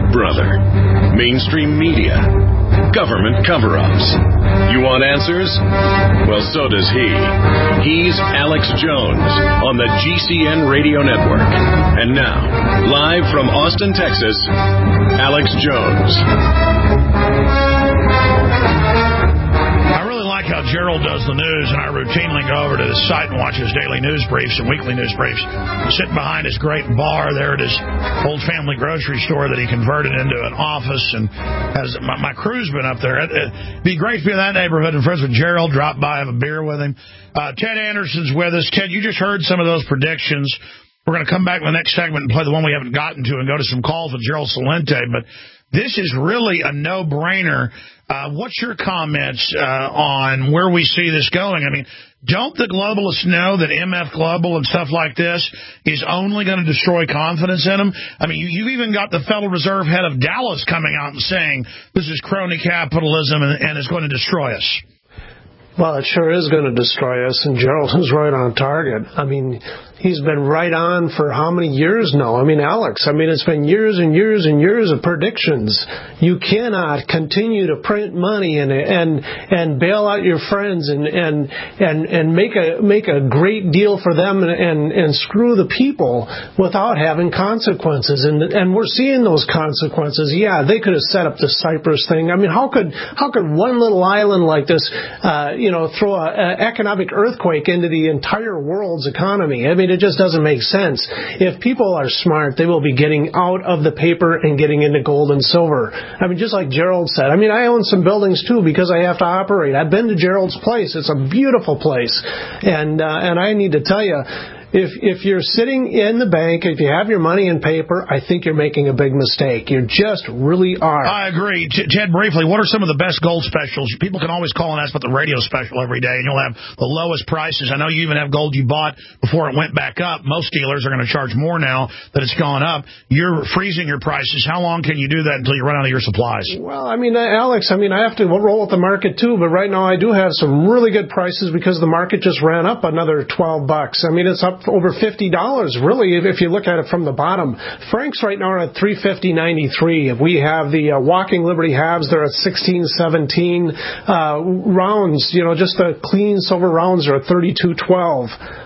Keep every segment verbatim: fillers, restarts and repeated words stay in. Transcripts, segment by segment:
brother, mainstream media, government cover-ups. You want answers? Well, so does he. He's Alex Jones on the G C N Radio Network. And now, live from Austin, Texas, Alex Jones. I really like how Gerald does the news, and I routinely go over to his site and watch his daily news briefs and weekly news briefs. Sitting behind his great bar there at his old family grocery store that he converted into an office, and has my, my crew's been up there. It, it'd be great to be in that neighborhood and friends with Gerald. Drop by, have a beer with him. Uh, Ted Anderson's with us. Ted, you just heard some of those predictions. We're going to come back in the next segment and play the one we haven't gotten to and go to some calls with Gerald Celente, but this is really a no-brainer. Uh, what's your comments uh, on where we see this going? I mean, don't the globalists know that M F Global and stuff like this is only going to destroy confidence in them? I mean, you, you've even got the Federal Reserve head of Dallas coming out and saying this is crony capitalism and, and is going to destroy us. Well, it sure is going to destroy us, and Gerald is right on target. I mean, he's been right on for how many years now? I mean, Alex, I mean, it's been years and years and years of predictions. You cannot continue to print money and and and bail out your friends and and and, and make a make a great deal for them and, and, and screw the people without having consequences. And and we're seeing those consequences. Yeah, they could have set up the Cyprus thing. I mean, how could how could one little island like this, uh, you know, throw an economic earthquake into the entire world's economy? I mean, it just doesn't make sense. If people are smart, they will be getting out of the paper and getting into gold and silver. I mean, just like Gerald said. I mean, I own some buildings, too, because I have to operate. I've been to Gerald's place. It's a beautiful place. And, uh, and I need to tell you, If if you're sitting in the bank, if you have your money in paper, I think you're making a big mistake. You just really are. I agree. Ted, briefly, what are some of the best gold specials? People can always call and ask about the radio special every day, and you'll have the lowest prices. I know you even have gold you bought before it went back up. Most dealers are going to charge more now that it's gone up. You're freezing your prices. How long can you do that until you run out of your supplies? Well, I mean, Alex, I mean, I have to roll with the market, too, but right now I do have some really good prices because the market just ran up another twelve bucks. I mean, it's up over fifty dollars, really, if you look at it from the bottom. Franks right now are at three fifty ninety-three. If we have the uh, Walking Liberty halves, they're at sixteen seventeen. Uh, rounds, you know, just the clean silver rounds are at thirty-two twelve.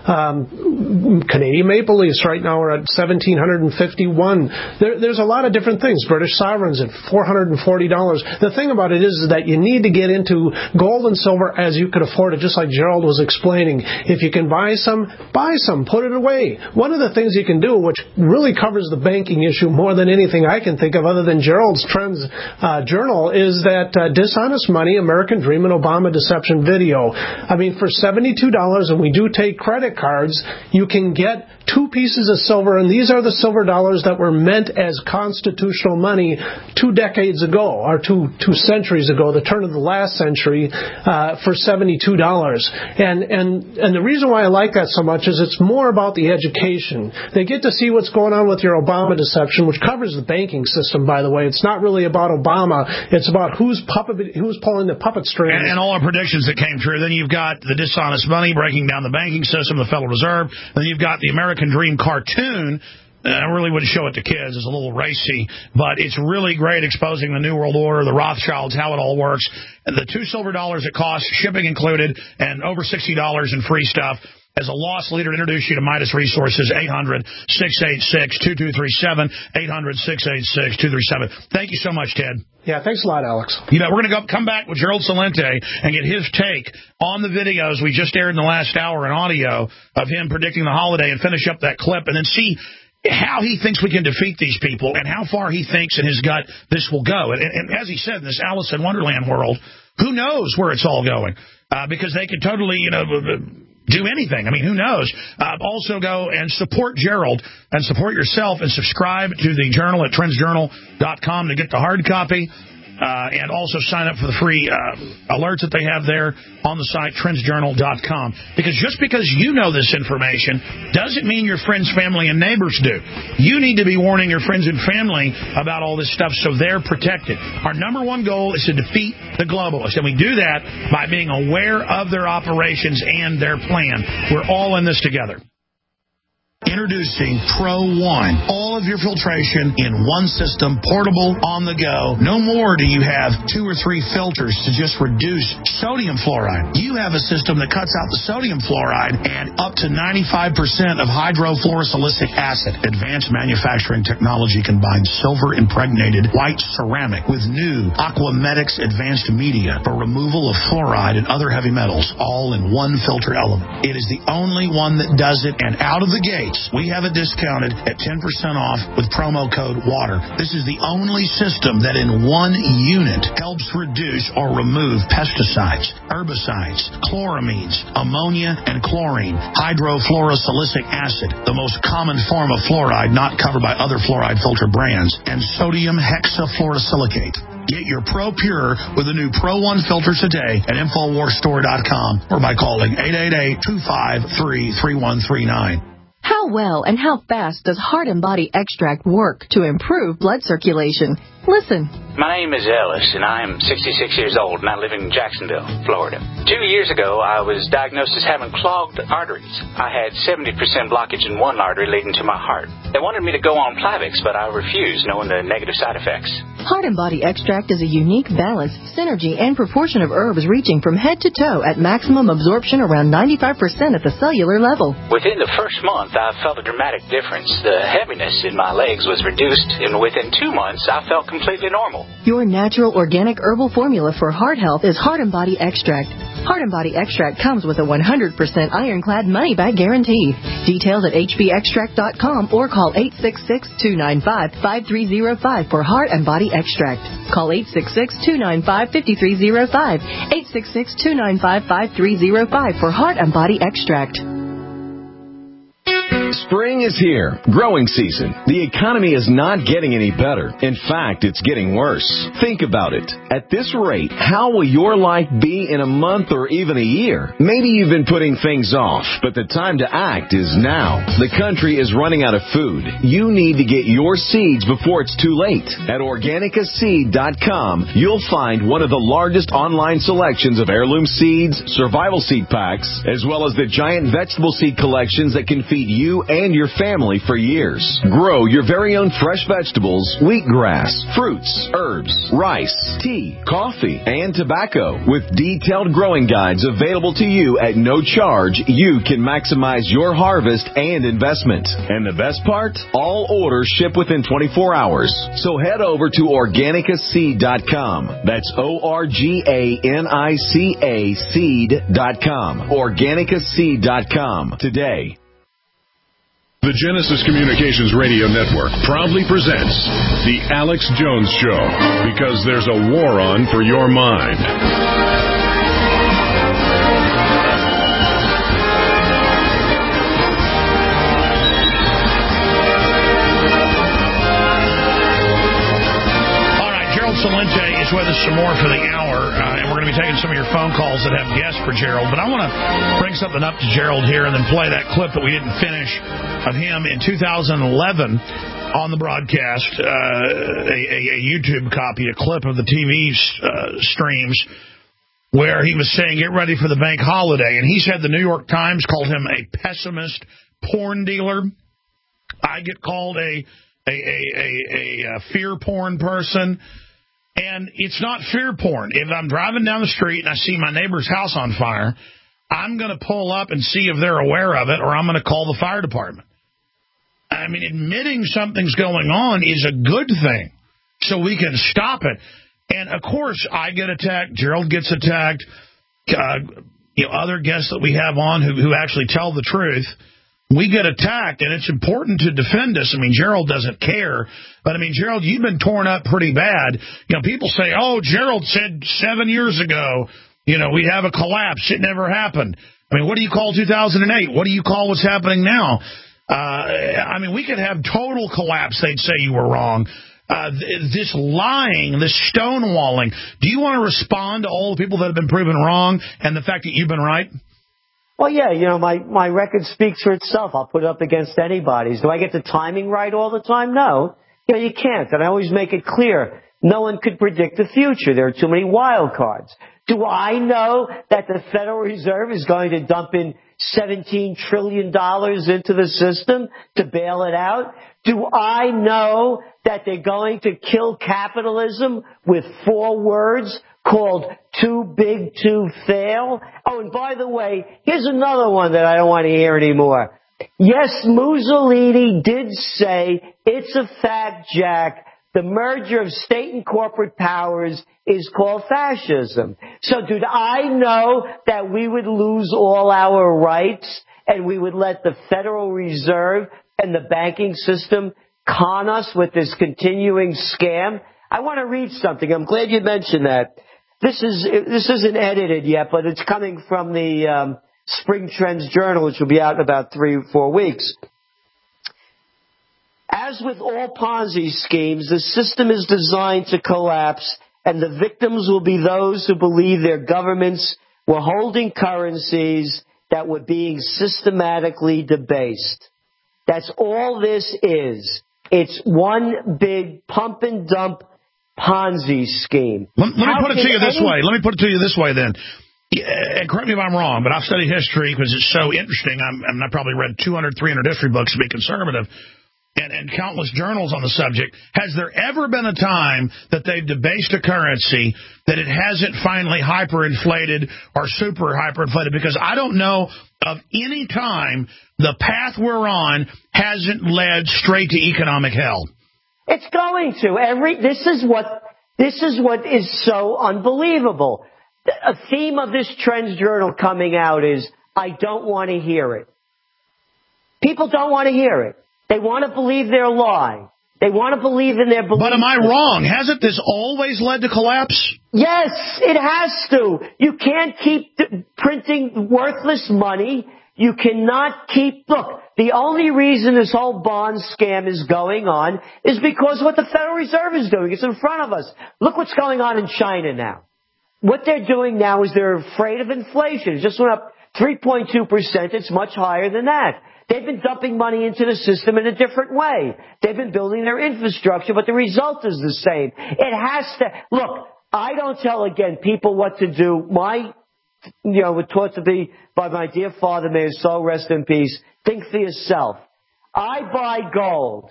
Um, Canadian Maple Leafs right now are at seventeen fifty-one. There, there's a lot of different things. British Sovereigns at four hundred forty dollars. The thing about it is, is that you need to get into gold and silver as you could afford it, just like Gerald was explaining. If you can buy some, buy some, put it away. One of the things you can do, which really covers the banking issue more than anything I can think of other than Gerald's Trends uh, Journal, is that uh, Dishonest Money, American Dream, and Obama Deception video. I mean, for seventy-two dollars, and we do take credit cards, you can get two pieces of silver, and these are the silver dollars that were meant as constitutional money two decades ago, or two two centuries ago, the turn of the last century, uh, for seventy-two dollars. And, and, and the reason why I like that so much is it's more about the education. They get to see what's going on with your Obama deception, which covers the banking system, by the way. It's not really about Obama. It's about who's puppet, who's pulling the puppet strings. And, and all our predictions that came true. Then you've got the dishonest money breaking down the banking system, the Federal Reserve. Then you've got the American Dream cartoon. I really wouldn't show it to kids. It's a little racy, but it's really great exposing the New World Order, the Rothschilds, how it all works. And the two silver dollars it costs, shipping included, and over sixty dollars in free stuff. As a loss leader, to introduce you to Midas Resources, eight hundred, six eight six, two two three seven, eight hundred, six eight six, two three seven. Thank you so much, Ted. Yeah, thanks a lot, Alex. You bet. We're going to go come back with Gerald Celente and get his take on the videos we just aired in the last hour in audio of him predicting the holiday and finish up that clip and then see how he thinks we can defeat these people and how far he thinks in his gut this will go. And, and as he said, in this Alice in Wonderland world, who knows where it's all going? Uh, because they could totally, you know, do anything. I mean, who knows? Uh, also go and support Gerald and support yourself and subscribe to the Journal at trends journal dot com to get the hard copy. Uh, and also sign up for the free uh, alerts that they have there on the site, trends journal dot com. Because just because you know this information doesn't mean your friends, family, and neighbors do. You need to be warning your friends and family about all this stuff so they're protected. Our number one goal is to defeat the globalists, and we do that by being aware of their operations and their plan. We're all in this together. Introducing Pro One. All of your filtration in one system, portable, on the go. No more do you have two or three filters to just reduce sodium fluoride. You have a system that cuts out the sodium fluoride and up to ninety-five percent of hydrofluorosilicic acid. Advanced manufacturing technology combines silver-impregnated white ceramic with new Aquamedics advanced media for removal of fluoride and other heavy metals, all in one filter element. It is the only one that does it, and out of the gates, we have it discounted at ten percent off with promo code WATER. This is the only system that in one unit helps reduce or remove pesticides, herbicides, chloramines, ammonia, and chlorine, hydrofluorosilicic acid, the most common form of fluoride not covered by other fluoride filter brands, and sodium hexafluorosilicate. Get your Pro Pure with the new Pro One filter today at Infowars Store dot com or by calling eight eight eight, two five three, three one three nine. How well and how fast does Heart and Body Extract work to improve blood circulation? Listen. My name is Ellis, and I am sixty-six years old, and I live in Jacksonville, Florida. Two years ago, I was diagnosed as having clogged arteries. I had seventy percent blockage in one artery leading to my heart. They wanted me to go on Plavix, but I refused, knowing the negative side effects. Heart and Body Extract is a unique balance, synergy, and proportion of herbs reaching from head to toe at maximum absorption around ninety-five percent at the cellular level. Within the first month, I felt a dramatic difference. The heaviness in my legs was reduced, and within two months, I felt completely normal. Your natural organic herbal formula for heart health is Heart and Body Extract. Heart and Body Extract comes with a one hundred percent ironclad money-back guarantee. Details at H B extract dot com or call eight six six, two nine five, five three zero five for Heart and Body Extract. Call eight six six, two nine five, five three zero five, eight six six, two nine five, five three zero five for Heart and Body Extract. Spring is here. Growing season. The economy is not getting any better. In fact, it's getting worse. Think about it. At this rate, how will your life be in a month or even a year? Maybe you've been putting things off, but the time to act is now. The country is running out of food. You need to get your seeds before it's too late. At Organica Seed dot com, you'll find one of the largest online selections of heirloom seeds, survival seed packs, as well as the giant vegetable seed collections that can feed you and your family for years. Grow your very own fresh vegetables, wheatgrass, fruits, herbs, rice, tea, coffee, and tobacco. With detailed growing guides available to you at no charge, you can maximize your harvest and investment. And the best part? All orders ship within twenty-four hours. So head over to Organica Seed dot com. That's O R G A N I C A seed dot com. Organica Seed dot com today. The Genesis Communications Radio Network proudly presents The Alex Jones Show, because there's a war on for your mind. All right, Gerald Celente is with us some more for the hour, uh, and we're going to be taking some of your phone calls that have guests for Gerald. But I want to bring something up to Gerald here and then play that clip that we didn't finish of him in two thousand eleven on the broadcast, uh, a, a, a YouTube copy, a clip of the T V uh, streams where he was saying, get ready for the bank holiday. And he said the New York Times called him a pessimist porn dealer. I get called a, a, a, a, a fear porn person. And it's not fear porn. If I'm driving down the street and I see my neighbor's house on fire, I'm going to pull up and see if they're aware of it, or I'm going to call the fire department. I mean, admitting something's going on is a good thing, so we can stop it. And, of course, I get attacked. Gerald gets attacked. Uh, you know, other guests that we have on who, who actually tell the truth. We get attacked, and it's important to defend us. I mean, Gerald doesn't care. But, I mean, Gerald, you've been torn up pretty bad. You know, people say, oh, Gerald said seven years ago, you know, we have a collapse. It never happened. I mean, what do you call two thousand eight? What do you call what's happening now? Uh, I mean, we could have total collapse. They'd say you were wrong. Uh, th- this lying, this stonewalling. Do you want to respond to all the people that have been proven wrong and the fact that you've been right? Well, yeah, you know, my, my record speaks for itself. I'll put it up against anybody's. Do I get the timing right all the time? No. You know, you can't. And I always make it clear, no one could predict the future. There are too many wild cards. Do I know that the Federal Reserve is going to dump in seventeen trillion dollars into the system to bail it out? Do I know that they're going to kill capitalism with four words called too big to fail? Oh, and by the way, here's another one that I don't want to hear anymore. Yes, Mussolini did say, it's a fact, Jack, the merger of state and corporate powers is called fascism. So did I know that we would lose all our rights and we would let the Federal Reserve and the banking system con us with this continuing scam? I want to read something. I'm glad you mentioned that. This is this isn't edited yet, but it's coming from the um, Spring Trends Journal, which will be out in about three or four weeks. As with all Ponzi schemes, the system is designed to collapse, and the victims will be those who believe their governments were holding currencies that were being systematically debased. That's all this is. It's one big pump and dump Ponzi scheme. Let, let me put it to you this any... way. Let me put it to you this way then. And correct me if I'm wrong, but I've studied history because it's so interesting. I'm, I probably read two hundred, three hundred history books to be conservative. And, and countless journals on the subject. Has there ever been a time that they've debased a currency that it hasn't finally hyperinflated or super hyperinflated? Because I don't know of any time the path we're on hasn't led straight to economic hell. It's going to. Every this is what this is what is so unbelievable. A theme of this Trends Journal coming out is, I don't want to hear it. People don't want to hear it. They want to believe their lie. They want to believe in their belief. But am I wrong? Hasn't this always led to collapse? Yes, it has to. You can't keep printing worthless money. You cannot keep... Look, the only reason this whole bond scam is going on is because what the Federal Reserve is doing. It's in front of us. Look what's going on in China now. What they're doing now is they're afraid of inflation. It just went up three point two percent. It's much higher than that. They've been dumping money into the system in a different way. They've been building their infrastructure, but the result is the same. It has to... Look, I don't tell, again, people what to do. My, you know, was taught to be by my dear father, may his soul rest in peace. Think for yourself. I buy gold.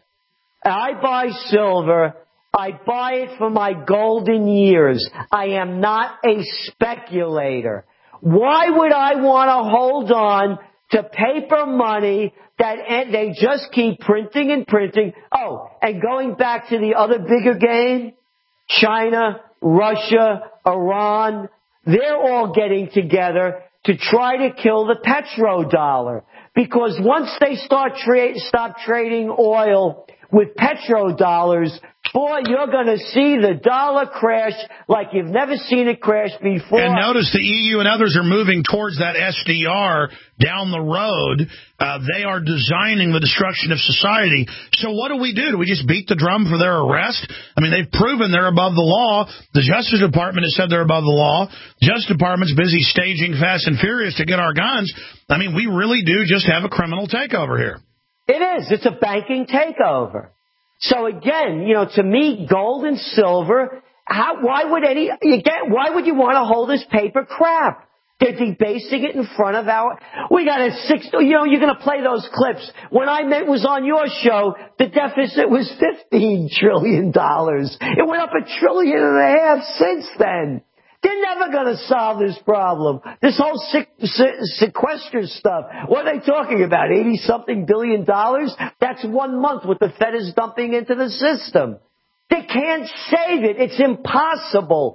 I buy silver. I buy it for my golden years. I am not a speculator. Why would I want to hold on to paper money that they just keep printing and printing? Oh, and going back to the other bigger game, China, Russia, Iran, they're all getting together to try to kill the petrodollar. Because once they start tra- stop trading oil with petrodollars, boy, you're going to see the dollar crash like you've never seen it crash before. And notice the E U and others are moving towards that S D R down the road. Uh, they are designing the destruction of society. So what do we do? Do we just beat the drum for their arrest? I mean, they've proven they're above the law. The Justice Department has said they're above the law. The Justice Department's busy staging Fast and Furious to get our guns. I mean, we really do just have a criminal takeover here. It is. It's a banking takeover. So again, you know, to me, gold and silver, how, why would any, again, why would you want to hold this paper crap? They're debasing it in front of our, we got a six, you know, you're going to play those clips. When I met, was on your show, the deficit was fifteen trillion dollars. It went up a trillion and a half since then. They're never going to solve this problem. This whole se- se- sequester stuff, what are they talking about? eighty-something billion dollars? That's one month what the Fed is dumping into the system. They can't save it. It's impossible.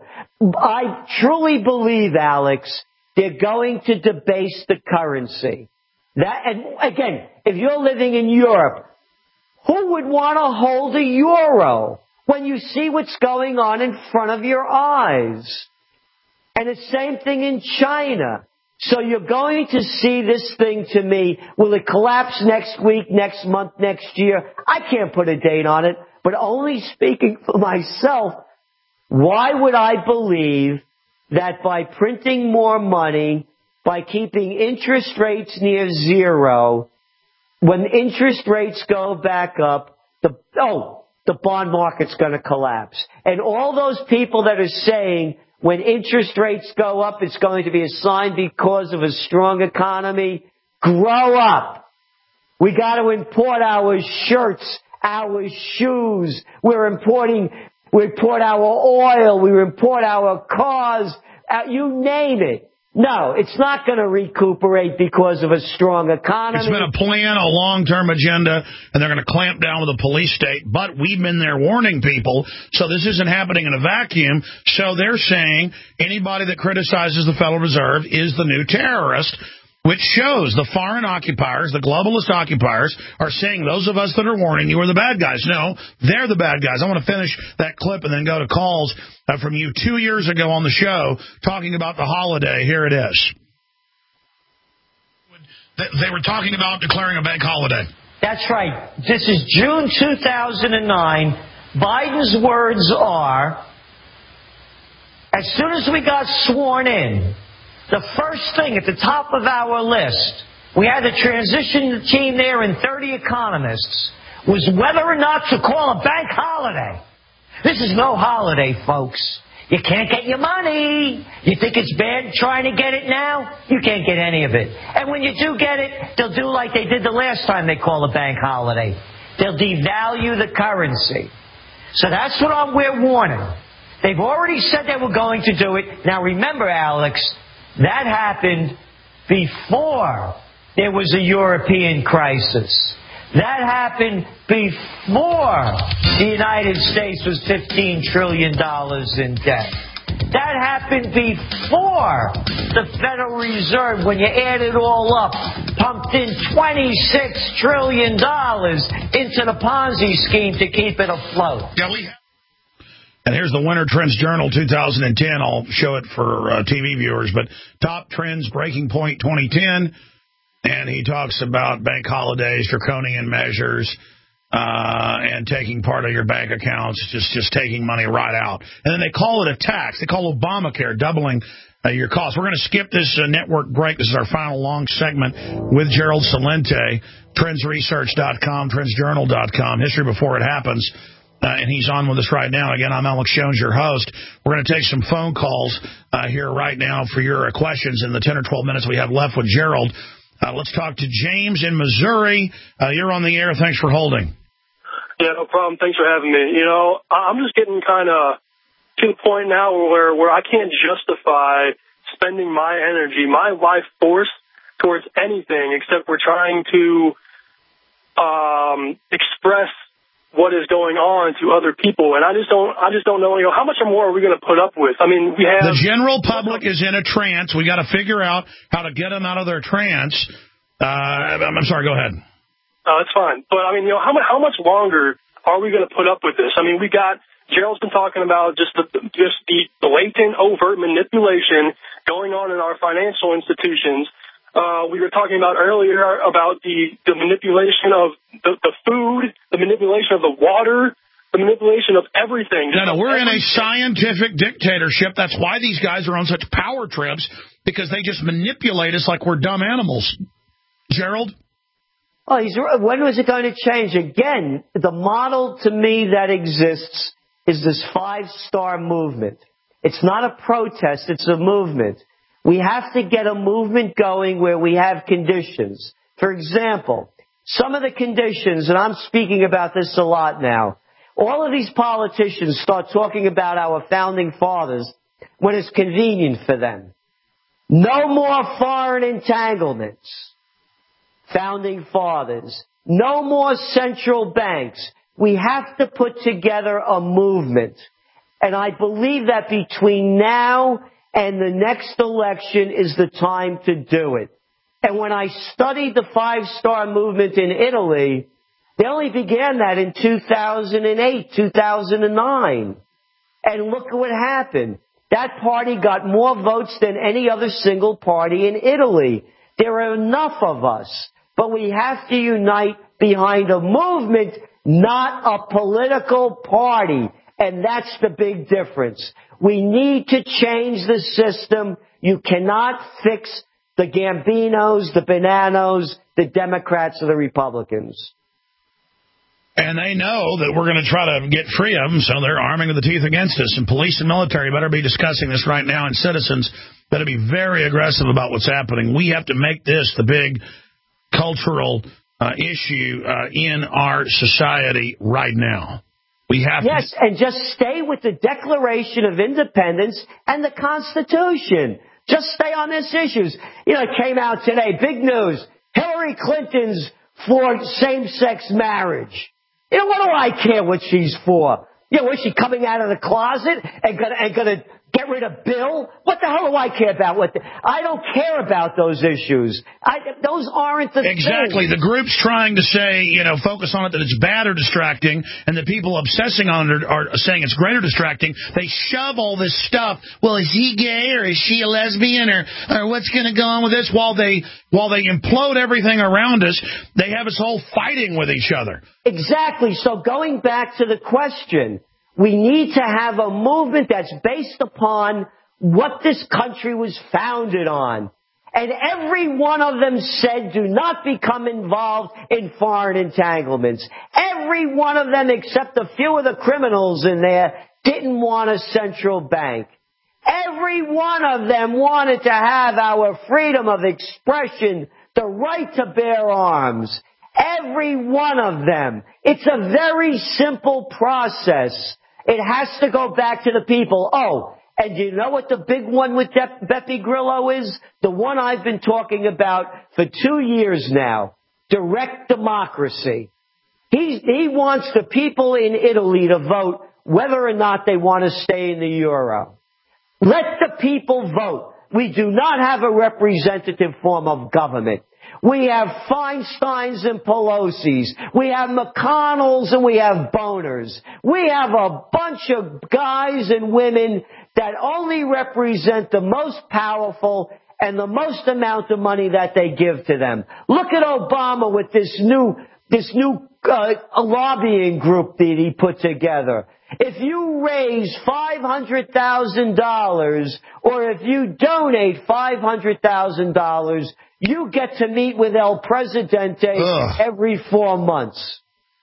I truly believe, Alex, they're going to debase the currency. That, and again, if you're living in Europe, who would want to hold a euro when you see what's going on in front of your eyes? And the same thing in China. So you're going to see this thing, to me, will it collapse next week, next month, next year? I can't put a date on it, but only speaking for myself, why would I believe that by printing more money, by keeping interest rates near zero, when interest rates go back up, the, oh, the bond market's going to collapse. And all those people that are saying, when interest rates go up, it's going to be a sign because of a strong economy. Grow up. We got to import our shirts, our shoes. We're importing, we import our oil. We import our cars. Uh, you name it. No, it's not going to recuperate because of a strong economy. It's been a plan, a long-term agenda, and they're going to clamp down with a police state. But we've been there warning people, so this isn't happening in a vacuum. So they're saying anybody that criticizes the Federal Reserve is the new terrorist, which shows the foreign occupiers, the globalist occupiers, are saying those of us that are warning you are the bad guys. No, they're the bad guys. I want to finish that clip and then go to calls uh, from you two years ago on the show talking about the holiday. Here it is. They were talking about declaring a bank holiday. That's right. This is June two thousand nine. Biden's words are, as soon as we got sworn in, the first thing at the top of our list, we had the transition team there and thirty economists, was whether or not to call a bank holiday. This is no holiday, folks. You can't get your money. You think it's bad trying to get it now? You can't get any of it. And when you do get it, they'll do like they did the last time they called a bank holiday. They'll devalue the currency. So that's what I'm, we're warning. They've already said they were going to do it. Now remember, Alex, that happened before there was a European crisis. That happened before the United States was fifteen trillion dollars in debt. That happened before the Federal Reserve, when you add it all up, pumped in twenty-six trillion dollars into the Ponzi scheme to keep it afloat. Yeah, we And here's the Winter Trends Journal two thousand ten. I'll show it for uh, T V viewers. But top trends, breaking point twenty ten. And he talks about bank holidays, draconian measures, uh, and taking part of your bank accounts, just, just taking money right out. And then they call it a tax. They call Obamacare doubling uh, your costs. We're going to skip this uh, network break. This is our final long segment with Gerald Celente, trends research dot com, trends journal dot com, history before it happens. Uh, and he's on with us right now. Again, I'm Alex Jones, your host. We're going to take some phone calls uh, here right now for your uh, questions in the ten or twelve minutes we have left with Gerald. Uh, let's talk to James in Missouri. Uh, you're on the air. Thanks for holding. Yeah, no problem. Thanks for having me. You know, I'm just getting kind of to the point now where, where I can't justify spending my energy, my life force towards anything except we're trying to um, express what is going on to other people, and I just don't, I just don't know, you know, how much more are we going to put up with? I mean, we have the general public is in a trance. We got to figure out how to get them out of their trance. Uh, I'm sorry, go ahead. Uh, that's fine, but I mean, you know, how much, how much longer are we going to put up with this? I mean, we got Gerald's been talking about just the, just the blatant, overt manipulation going on in our financial institutions. Uh, we were talking about earlier about the, the manipulation of the, the food, the manipulation of the water, the manipulation of everything. No, no, we're in a scientific dictatorship. That's why these guys are on such power trips, because they just manipulate us like we're dumb animals. Gerald? Oh, he's, when was it going to change? Again, the model to me that exists is this five-star movement. It's not a protest, it's a movement. We have to get a movement going where we have conditions. For example, some of the conditions, and I'm speaking about this a lot now, all of these politicians start talking about our founding fathers when it's convenient for them. No more foreign entanglements. Founding fathers. No more central banks. We have to put together a movement. And I believe that between now and the next election is the time to do it. And when I studied the five-star movement in Italy, they only began that in two thousand eight, two thousand nine. And look at what happened. That party got more votes than any other single party in Italy. There are enough of us, but we have to unite behind a movement, not a political party. And that's the big difference. We need to change the system. You cannot fix the Gambinos, the Bananos, the Democrats, or the Republicans. And they know that we're going to try to get free of them, so they're arming with the teeth against us. And police and military better be discussing this right now, and citizens better be very aggressive about what's happening. We have to make this the big cultural uh, issue uh, in our society right now. We have yes, to... and just stay with the Declaration of Independence and the Constitution. Just stay on these issues. You know, it came out today, big news. Hillary Clinton's for same-sex marriage. You know, what do I care what she's for? You know, is she coming out of the closet and gonna, and gonna get rid of Bill? What the hell do I care about? What the, I don't care about those issues. I, those aren't the Exactly. things. The group's trying to say, you know, focus on it, that it's bad or distracting, and the people obsessing on it are saying it's great or distracting. They shove all this stuff. Well, is he gay or is she a lesbian or, or what's going to go on with this? While they while they implode everything around us, they have us all fighting with each other. Exactly. So going back to the question, we need to have a movement that's based upon what this country was founded on. And every one of them said, do not become involved in foreign entanglements. Every one of them, except a few of the criminals in there, didn't want a central bank. Every one of them wanted to have our freedom of expression, the right to bear arms. Every one of them. It's a very simple process. It has to go back to the people. Oh, and you know what the big one with De- Beppe Grillo is? The one I've been talking about for two years now. Direct democracy. He, he wants the people in Italy to vote whether or not they want to stay in the euro. Let the people vote. We do not have a representative form of government. We have Feinsteins and Pelosi's. We have McConnells and we have Boners. We have a bunch of guys and women that only represent the most powerful and the most amount of money that they give to them. Look at Obama with this new, this new uh, lobbying group that he put together. If you raise five hundred thousand dollars or if you donate five hundred thousand dollars, you get to meet with El Presidente Ugh. every four months.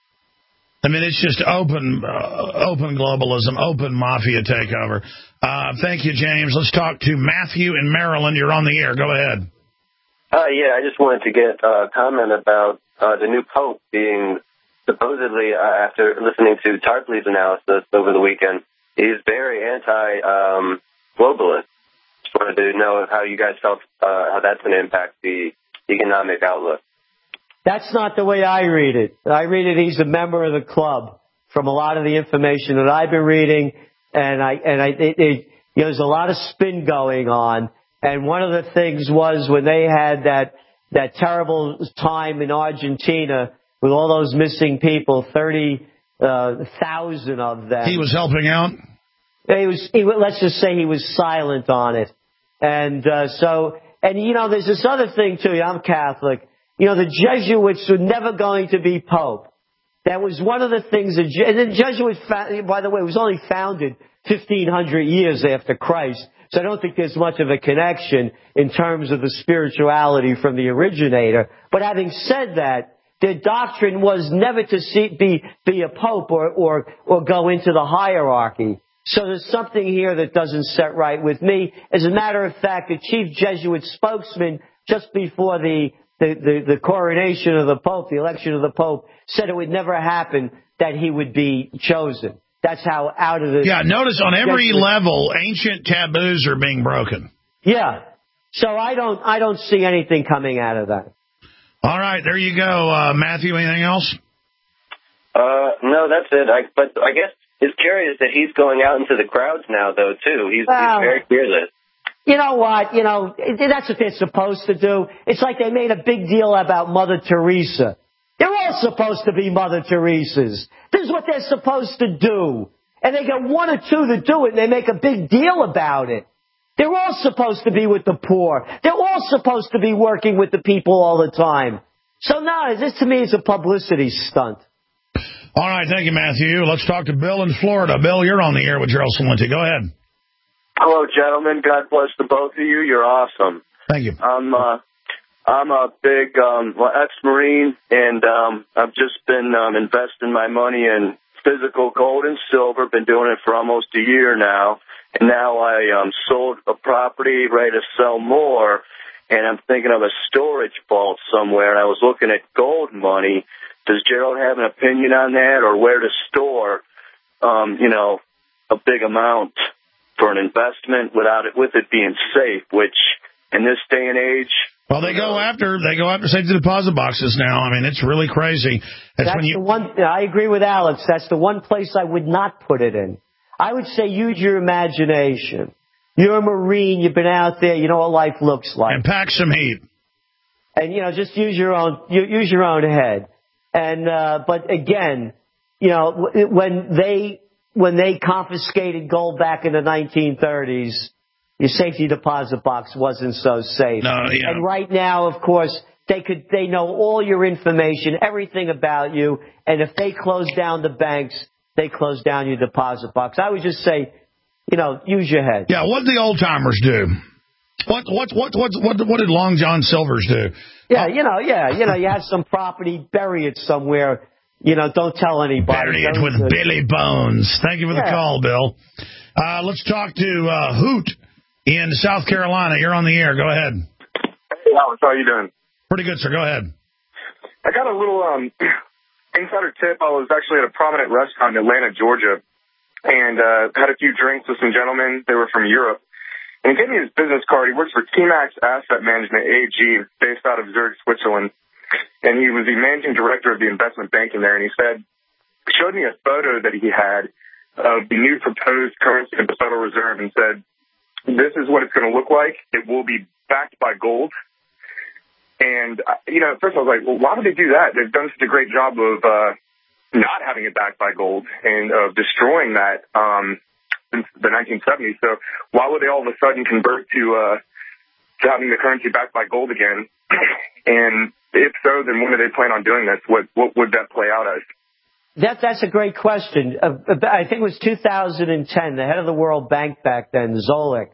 I mean, it's just open uh, open globalism, open mafia takeover. Uh, thank you, James. Let's talk to Matthew in Maryland. You're on the air. Go ahead. Uh, yeah, I just wanted to get a comment about uh, the new Pope being supposedly, uh, after listening to Tarpley's analysis over the weekend, he's very anti-globalist. Um, just wanted to know how you guys felt, uh, how that's going to impact the economic outlook. That's not the way I read it. I read it he's a member of the club from a lot of the information that I've been reading, and I and I it, it, you know, there's a lot of spin going on. And one of the things was when they had that that terrible time in Argentina with all those missing people, thirty thousand uh, of them. He was helping out? He was, he, let's just say he was silent on it. And uh, so, and you know, there's this other thing too. I'm Catholic. You know, the Jesuits were never going to be Pope. That was one of the things that, and the Jesuits, by the way, was only founded fifteen hundred years after Christ. So I don't think there's much of a connection in terms of the spirituality from the originator. But having said that, their doctrine was never to see, be, be a pope or, or, or go into the hierarchy. So there's something here that doesn't set right with me. As a matter of fact, the chief Jesuit spokesman, just before the, the, the, the coronation of the Pope, the election of the Pope, said it would never happen that he would be chosen. That's how out of the... Yeah, notice on every Jesuit level, ancient taboos are being broken. Yeah. So I don't, I don't see anything coming out of that. All right, there you go. Uh, Matthew, anything else? Uh, no, that's it. I, but I guess it's curious that he's going out into the crowds now, though, too. He's, well, he's very fearless. You know what? You know, that's what they're supposed to do. It's like they made a big deal about Mother Teresa. They're all supposed to be Mother Teresas. This is what they're supposed to do. And they get one or two to do it, and they make a big deal about it. They're all supposed to be with the poor. They're all supposed to be working with the people all the time. So, no, this to me is a publicity stunt. All right, thank you, Matthew. Let's talk to Bill in Florida. Bill, you're on the air with Gerald Celente. Go ahead. Hello, gentlemen. God bless the both of you. You're awesome. Thank you. I'm, uh, I'm a big um, ex-Marine, and um, I've just been um, investing my money in physical gold and silver. Been doing it for almost a year now. And now I um, sold a property, ready to sell more. and I'm thinking of a storage vault somewhere, and I was looking at gold money. Does Gerald have an opinion on that, or where to store, um, you know, a big amount for an investment without it, with it being safe, which in this day and age... Well, they go after they go after safety deposit boxes now. I mean, it's really crazy. That's, That's when you... the one. I agree with Alex. That's the one place I would not put it in. I would say use your imagination. You're a Marine. You've been out there. You know what life looks like. And pack some heat. And you know, just use your own use your own head. And uh, but again, you know, when they when they confiscated gold back in the nineteen thirties. Your safety deposit box wasn't so safe. No, yeah. And right now, of course, they could they know all your information, everything about you, and if they close down the banks, they close down your deposit box. I would just say, you know, use your head. Yeah, what did the old timers do? What what what what what what did Long John Silver's do? Yeah, you know, yeah, you know, you have some property, bury it somewhere. You know, don't tell anybody. Bury it with good. Billy Bones. Thank you for the yeah. call, Bill. Uh, let's talk to uh, Hoot in South Carolina. You're on the air. Go ahead. Hey, Alex, how you doing? Pretty good, sir. Go ahead. I got a little um, insider tip. I was actually at a prominent restaurant in Atlanta, Georgia, and uh, had a few drinks with some gentlemen. They were from Europe. And he gave me his business card. He works for T-Max Asset Management, A G, based out of Zurich, Switzerland. And he was the managing director of the investment banking there. And he said, showed me a photo that he had of the new proposed currency of the Federal Reserve and said, this is what it's going to look like. It will be backed by gold. And, you know, at first I was like, well, why would they do that? They've done such a great job of uh, not having it backed by gold and of destroying that um, since the nineteen seventies. So why would they all of a sudden convert to, uh, to having the currency backed by gold again? And if so, then when do they plan on doing this? What, what would that play out as? That, that's a great question. Uh, I think it was two thousand ten, the head of the World Bank back then, Zolik,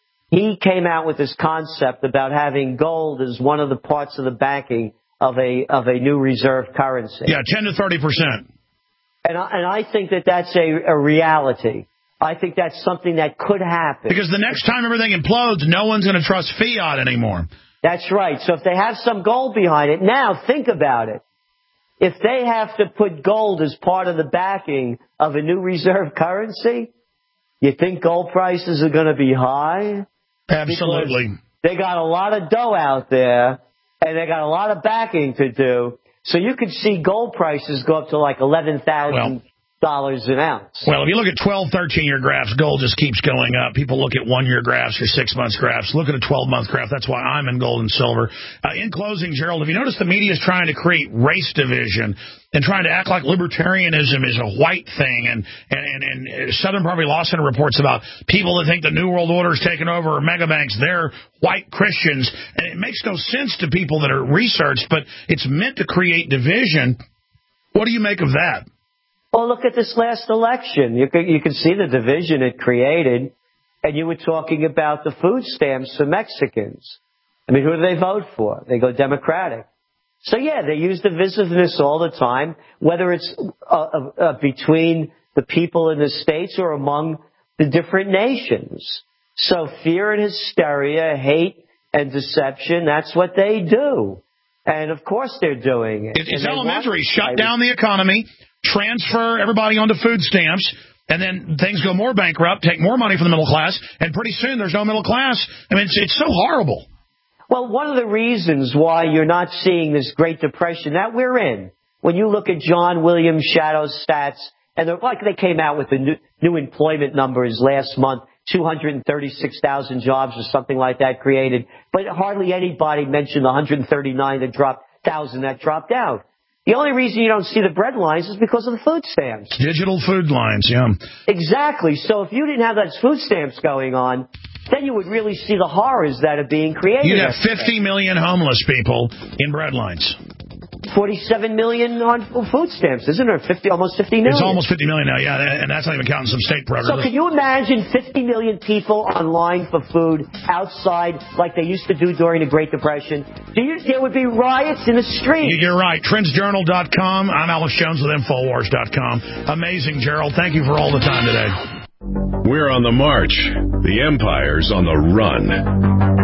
he came out with this concept about having gold as one of the parts of the backing of a of a new reserve currency. Yeah, ten to thirty percent. And I, and I think that that's a, a reality. I think that's something that could happen. Because the next time everything implodes, no one's going to trust fiat anymore. That's right. So if they have some gold behind it, now think about it. If they have to put gold as part of the backing of a new reserve currency, you think gold prices are going to be high? Absolutely. Because they got a lot of dough out there, and they got a lot of backing to do. So you could see gold prices go up to like eleven thousand dollars an ounce. Well, if you look at twelve, thirteen-year graphs, gold just keeps going up. People look at one-year graphs or six-month graphs. Look at a twelve-month graph. That's why I'm in gold and silver. Uh, in closing, Gerald, have you noticed the media is trying to create race division and trying to act like libertarianism is a white thing? And, and, and, and Southern Poverty Law Center reports about people that think the New World Order is taking over or mega banks. They're white Christians. And it makes no sense to people that are researched, but it's meant to create division. What do you make of that? Well, look at this last election. You can, you can see the division it created, and you were talking about the food stamps for Mexicans. I mean, who do they vote for? They go Democratic. So, yeah, they use divisiveness all the time, whether it's uh, uh, between the people in the states or among the different nations. So fear and hysteria, hate and deception, that's what they do. And, of course, they're doing it. It's elementary. Shut down the economy. Transfer everybody onto food stamps, and then things go more bankrupt, take more money from the middle class, and pretty soon there's no middle class. I mean, it's, it's so horrible. Well, one of the reasons why you're not seeing this Great Depression that we're in, when you look at John Williams Shadow's stats, and like they came out with the new, new employment numbers last month, two hundred thirty-six thousand jobs or something like that created, but hardly anybody mentioned the one hundred thirty-nine that dropped, thousand that dropped out. The only reason you don't see the bread lines is because of the food stamps. Digital food lines, yeah. Exactly. So if you didn't have those food stamps going on, then you would really see the horrors that are being created. You'd have fifty million homeless people in bread lines. forty-seven million on food stamps, isn't it? fifty, almost fifty million. It's almost fifty million now, yeah, and that's not even counting some state programs. So can you imagine fifty million people online for food outside like they used to do during the Great Depression? Do you, there would be riots in the streets. You're right. Trends Journal dot com. I'm Alex Jones with Infowars dot com. Amazing, Gerald. Thank you for all the time today. We're on the march. The Empire's on the run.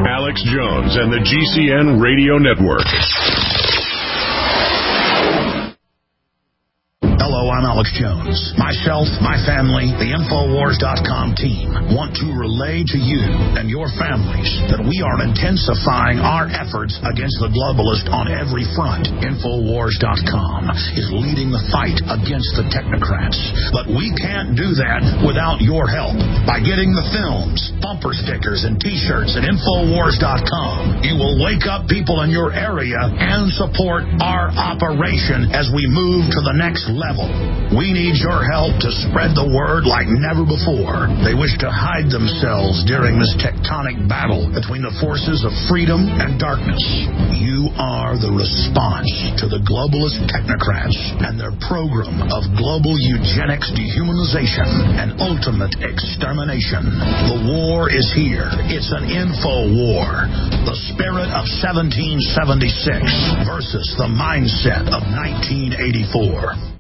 Alex Jones and the G C N Radio Network. Hello, I'm Alex Jones. Myself, my family, the Infowars dot com team want to relay to you and your families that we are intensifying our efforts against the globalist on every front. Infowars dot com is leading the fight against the technocrats. But we can't do that without your help. By getting the films, bumper stickers, and T-shirts at Infowars dot com, you will wake up people in your area and support our operation as we move to the next level. We need your help to spread the word like never before. They wish to hide themselves during this tectonic battle between the forces of freedom and darkness. You are the response to the globalist technocrats and their program of global eugenics, dehumanization, and ultimate extermination. The war is here. It's an info war. The spirit of seventeen seventy-six versus the mindset of nineteen eighty-four.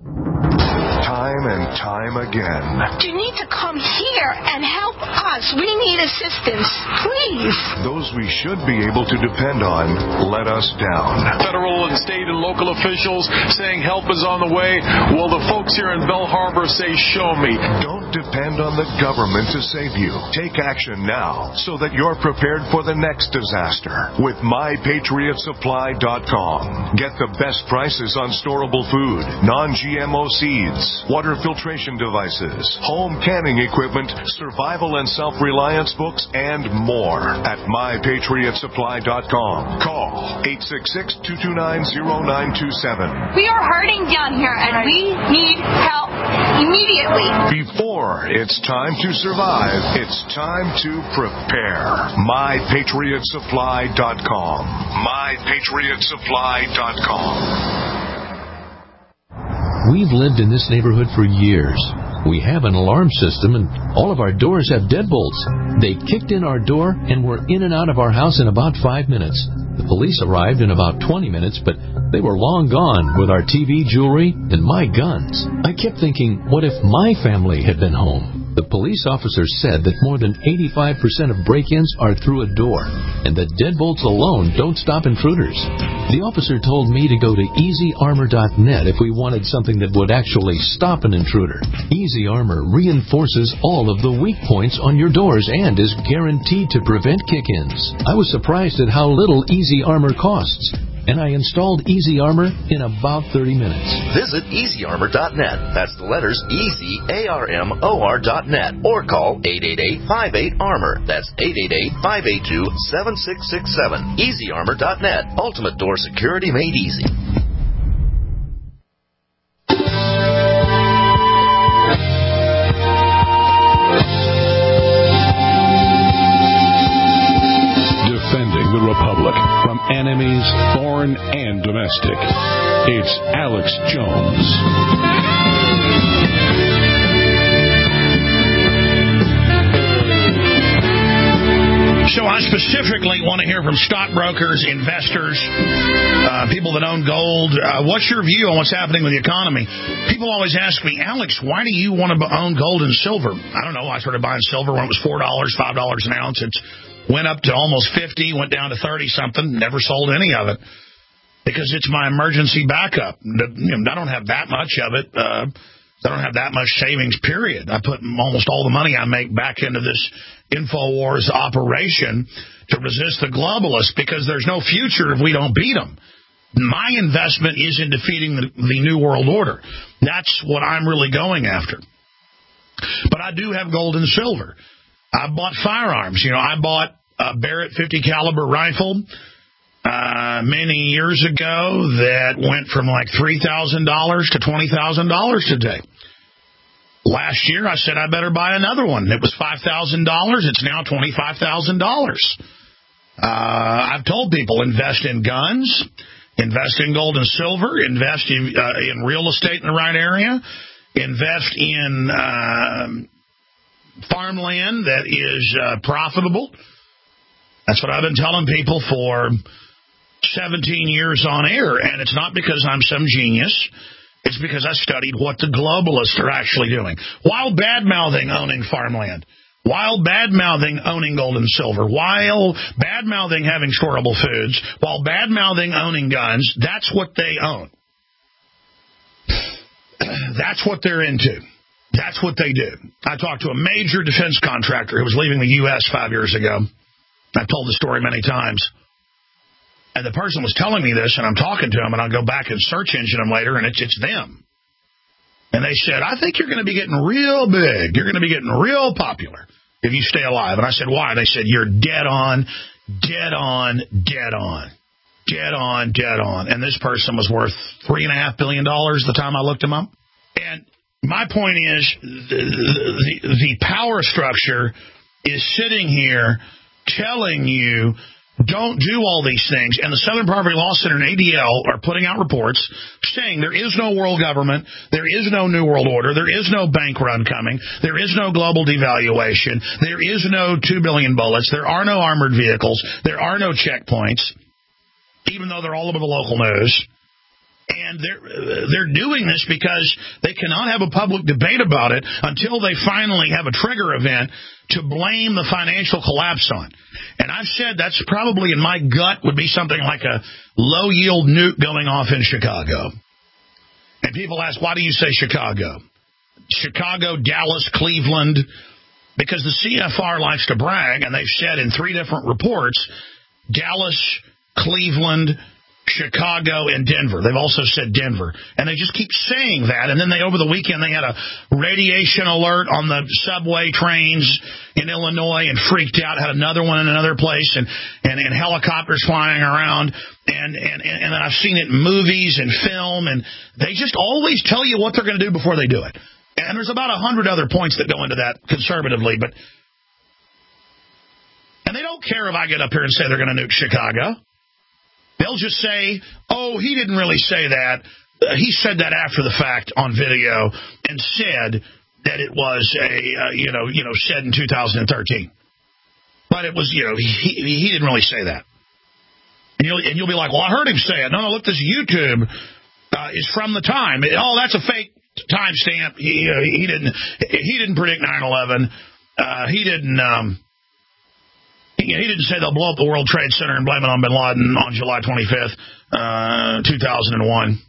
Time and time again. You need to come here and help us. We need assistance, please. Those we should be able to depend on let us down. Federal and state and local officials saying help is on the way. Well, the folks here in Bell Harbor say, show me. Don't depend on the government to save you. Take action now so that you're prepared for the next disaster with my patriot supply dot com. Get the best prices on storable food, non-G M O seeds, water filtration devices, home canning equipment, survival and self-reliance books, and more at my patriot supply dot com. Call eight six six, two two nine, zero nine two seven. We are hurting down here, and we need help immediately. Before it's time to survive, it's time to prepare. my patriot supply dot com. my patriot supply dot com. We've lived in this neighborhood for years. We have an alarm system, and all of our doors have deadbolts. They kicked in our door and were in and out of our house in about five minutes. The police arrived in about twenty minutes, but they were long gone with our T V, jewelry, and my guns. I kept thinking, what if my family had been home? The police officer said that more than eighty-five percent of break-ins are through a door, and that deadbolts alone don't stop intruders. The officer told me to go to easy armor dot net if we wanted something that would actually stop an intruder. Easy Armor reinforces all of the weak points on your doors and is guaranteed to prevent kick-ins. I was surprised at how little Easy Armor costs, and I installed Easy Armor in about thirty minutes. Visit easy armor dot net. That's the letters easy armor dot net. Or call eight eight eight, five eight, armor. That's eight eight eight, five eight two, seven six six seven. easy armor dot net. Ultimate door security made easy. Defending the Republic from enemies, foreign and domestic. It's Alex Jones. So I specifically want to hear from stockbrokers, investors, uh, people that own gold. Uh, what's your view on what's happening with the economy? People always ask me, Alex, why do you want to own gold and silver? I don't know. I started buying silver when it was four dollars, five dollars an ounce. It's went up to almost fifty, went down to thirty-something, never sold any of it because it's my emergency backup. You know, I don't have that much of it. Uh, I don't have that much savings, period. I put almost all the money I make back into this InfoWars operation to resist the globalists because there's no future if we don't beat them. My investment is in defeating the, the New World Order. That's what I'm really going after. But I do have gold and silver. I bought firearms. You know, I bought a Barrett fifty caliber rifle uh, many years ago that went from like three thousand dollars to twenty thousand dollars today. Last year, I said I better buy another one. It was five thousand dollars. It's now twenty-five thousand dollars. Uh, I've told people, invest in guns, invest in gold and silver, invest in, uh, in real estate in the right area, invest in uh, farmland that is uh, profitable. That's what I've been telling people for seventeen years on air, and it's not because I'm some genius. It's because I studied what the globalists are actually doing. While bad-mouthing owning farmland, while bad-mouthing owning gold and silver, while bad-mouthing having storable foods, while bad-mouthing owning guns. That's what they own. That's what they're into. That's what they do. I talked to a major defense contractor who was leaving the U S five years ago. I've told the story many times. And the person was telling me this, and I'm talking to him, and I'll go back and search engine them later, and it's, it's them. And they said, I think you're going to be getting real big. You're going to be getting real popular if you stay alive. And I said, why? They said, you're dead on, dead on, dead on, dead on, dead on. And this person was worth three point five billion dollars the time I looked him up. And my point is the, the, the power structure is sitting here telling you, don't do all these things. And the Southern Poverty Law Center and A D L are putting out reports saying there is no world government, there is no New World Order, there is no bank run coming, there is no global devaluation, there is no two billion bullets, there are no armored vehicles, there are no checkpoints, even though they're all over the local news. And they're, they're doing this because they cannot have a public debate about it until they finally have a trigger event to blame the financial collapse on. And I've said that's probably in my gut would be something like a low-yield nuke going off in Chicago. And people ask, why do you say Chicago? Chicago, Dallas, Cleveland, because the C F R likes to brag, and they've said in three different reports, Dallas, Cleveland, Chicago, and Denver. They've also said Denver. And they just keep saying that. And then they, over the weekend, they had a radiation alert on the subway trains in Illinois and freaked out, had another one in another place, and, and, and helicopters flying around. And, and, and then I've seen it in movies and film, and they just always tell you what they're going to do before they do it. And there's about a hundred other points that go into that conservatively, but and they don't care if I get up here and say they're going to nuke Chicago. They'll just say, oh, he didn't really say that. Uh, he said that after the fact on video and said that it was a, uh, you know, you know, said in two thousand thirteen. But it was, you know, he, he didn't really say that. And you'll, and you'll be like, well, I heard him say it. No, no, look, this YouTube uh, is from the time. It, oh, that's a fake timestamp. He, uh, he didn't he didn't predict nine eleven. Uh, he didn't... Um, He didn't say they'll blow up the World Trade Center and blame it on bin Laden on July twenty-fifth, uh, two thousand one.